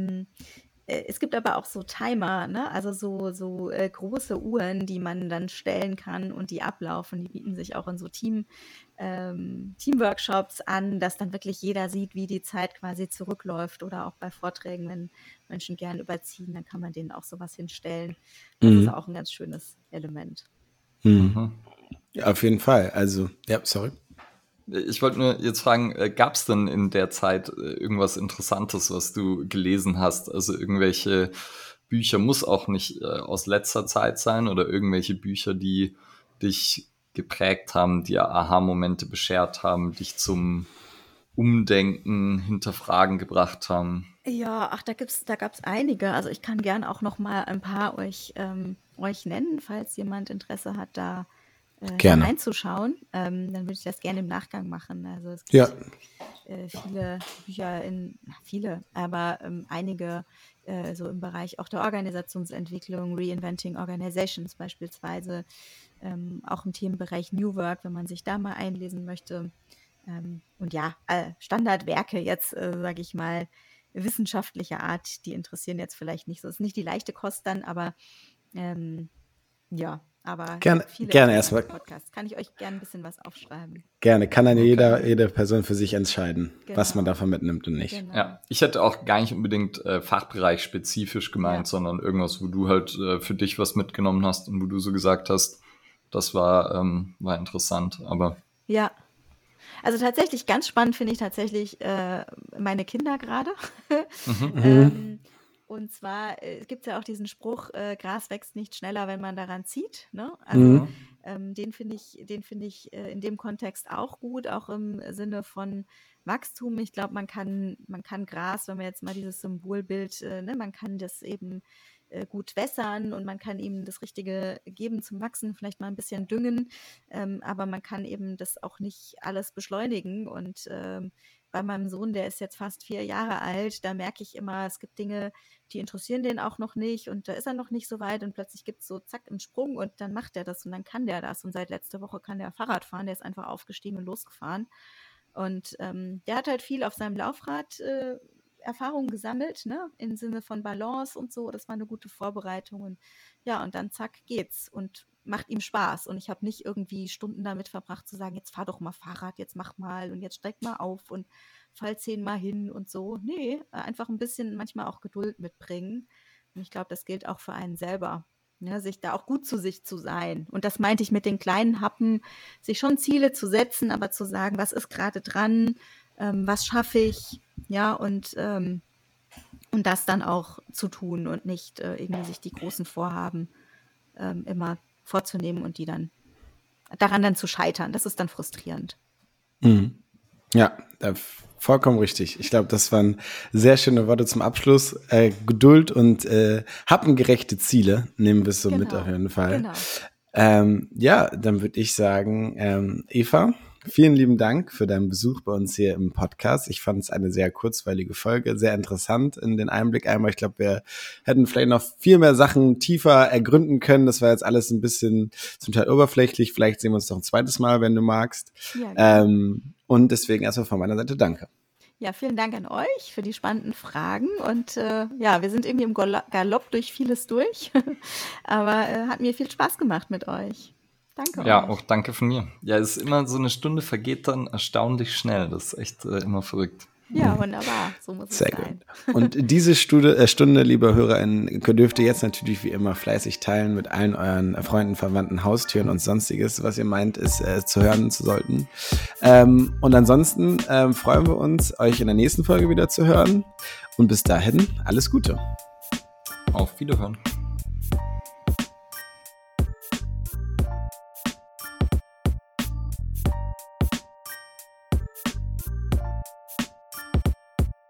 es gibt aber auch so Timer, ne? Also so große Uhren, die man dann stellen kann und die ablaufen. Die bieten sich auch in so Teamworkshops an, dass dann wirklich jeder sieht, wie die Zeit quasi zurückläuft, oder auch bei Vorträgen, wenn Menschen gern überziehen, dann kann man denen auch sowas hinstellen. Das ist auch ein ganz schönes Element. Ja, auf jeden Fall. Also, ja, sorry. Ich wollte nur jetzt fragen, gab es denn in der Zeit irgendwas Interessantes, was du gelesen hast? Also irgendwelche Bücher, muss auch nicht aus letzter Zeit sein, oder irgendwelche Bücher, die dich geprägt haben, dir Aha-Momente beschert haben, dich zum Umdenken, Hinterfragen gebracht haben? Ja, da gab's einige. Also ich kann gern auch noch mal ein paar euch nennen, falls jemand Interesse hat, da reinzuschauen. Dann würde ich das gerne im Nachgang machen. Also es gibt viele Bücher aber einige so im Bereich auch der Organisationsentwicklung, Reinventing Organizations beispielsweise, auch im Themenbereich New Work, wenn man sich da mal einlesen möchte. Und ja, Standardwerke jetzt, sage ich mal, wissenschaftlicher Art, die interessieren jetzt vielleicht nicht so. Es ist nicht die leichte Kost dann, aber aber gerne erstmal. Podcasts. Kann ich euch gerne ein bisschen was aufschreiben. Gerne, kann dann jede Person für sich entscheiden, was man davon mitnimmt und nicht. Genau. Ja, ich hätte auch gar nicht unbedingt Fachbereich spezifisch gemeint, sondern irgendwas, wo du halt für dich was mitgenommen hast und wo du so gesagt hast, das war interessant, aber... Ja, also tatsächlich ganz spannend finde ich tatsächlich meine Kinder gerade. Und zwar gibt es ja auch diesen Spruch, Gras wächst nicht schneller, wenn man daran zieht. Ne? Also den finde ich in dem Kontext auch gut, auch im Sinne von Wachstum. Ich glaube, man kann Gras, wenn man jetzt mal dieses Symbolbild, man kann das eben gut wässern und man kann ihm das Richtige geben zum Wachsen, vielleicht mal ein bisschen düngen, aber man kann eben das auch nicht alles beschleunigen. Und bei meinem Sohn, der ist jetzt fast 4 Jahre alt, da merke ich immer, es gibt Dinge, die interessieren den auch noch nicht und da ist er noch nicht so weit und plötzlich gibt es so zack einen Sprung und dann macht er das und dann kann der das und seit letzter Woche kann der Fahrrad fahren, der ist einfach aufgestiegen und losgefahren und der hat halt viel auf seinem Laufrad Erfahrungen gesammelt, ne, im Sinne von Balance und so, das war eine gute Vorbereitung und ja, und dann zack geht's und macht ihm Spaß und ich habe nicht irgendwie Stunden damit verbracht zu sagen, jetzt fahr doch mal Fahrrad, jetzt mach mal und jetzt steig mal auf und fall 10-mal hin und so. Nee, einfach ein bisschen manchmal auch Geduld mitbringen und ich glaube, das gilt auch für einen selber, ne, sich da auch gut zu sich zu sein und das meinte ich mit den kleinen Happen, sich schon Ziele zu setzen, aber zu sagen, was ist gerade dran, was schaffe ich, ja, und das dann auch zu tun und nicht irgendwie sich die großen Vorhaben immer vorzunehmen und die dann daran dann zu scheitern. Das ist dann frustrierend. Ja, vollkommen richtig. Ich glaube, das waren sehr schöne Worte zum Abschluss. Geduld und happengerechte Ziele nehmen wir so mit auf jeden Fall. Genau. Ja, dann würde ich sagen, Eva, vielen lieben Dank für deinen Besuch bei uns hier im Podcast. Ich fand es eine sehr kurzweilige Folge, sehr interessant in den Einblick einmal. Ich glaube, wir hätten vielleicht noch viel mehr Sachen tiefer ergründen können. Das war jetzt alles ein bisschen zum Teil oberflächlich. Vielleicht sehen wir uns noch ein zweites Mal, wenn du magst. Ja, und deswegen erstmal von meiner Seite danke. Ja, vielen Dank an euch für die spannenden Fragen und wir sind irgendwie im Galopp durch vieles durch, aber hat mir viel Spaß gemacht mit euch. Danke ja, euch. Auch danke von mir. Ja, es ist immer so eine Stunde vergeht dann erstaunlich schnell. Das ist echt immer verrückt. Ja, wunderbar. So muss es sein. Gut. Und diese Stunde, liebe HörerInnen, dürft ihr jetzt natürlich wie immer fleißig teilen mit allen euren Freunden, Verwandten, Haustüren und sonstiges, was ihr meint, ist zu hören zu sollten. Und ansonsten freuen wir uns, euch in der nächsten Folge wieder zu hören. Und bis dahin, alles Gute. Auf Wiederhören.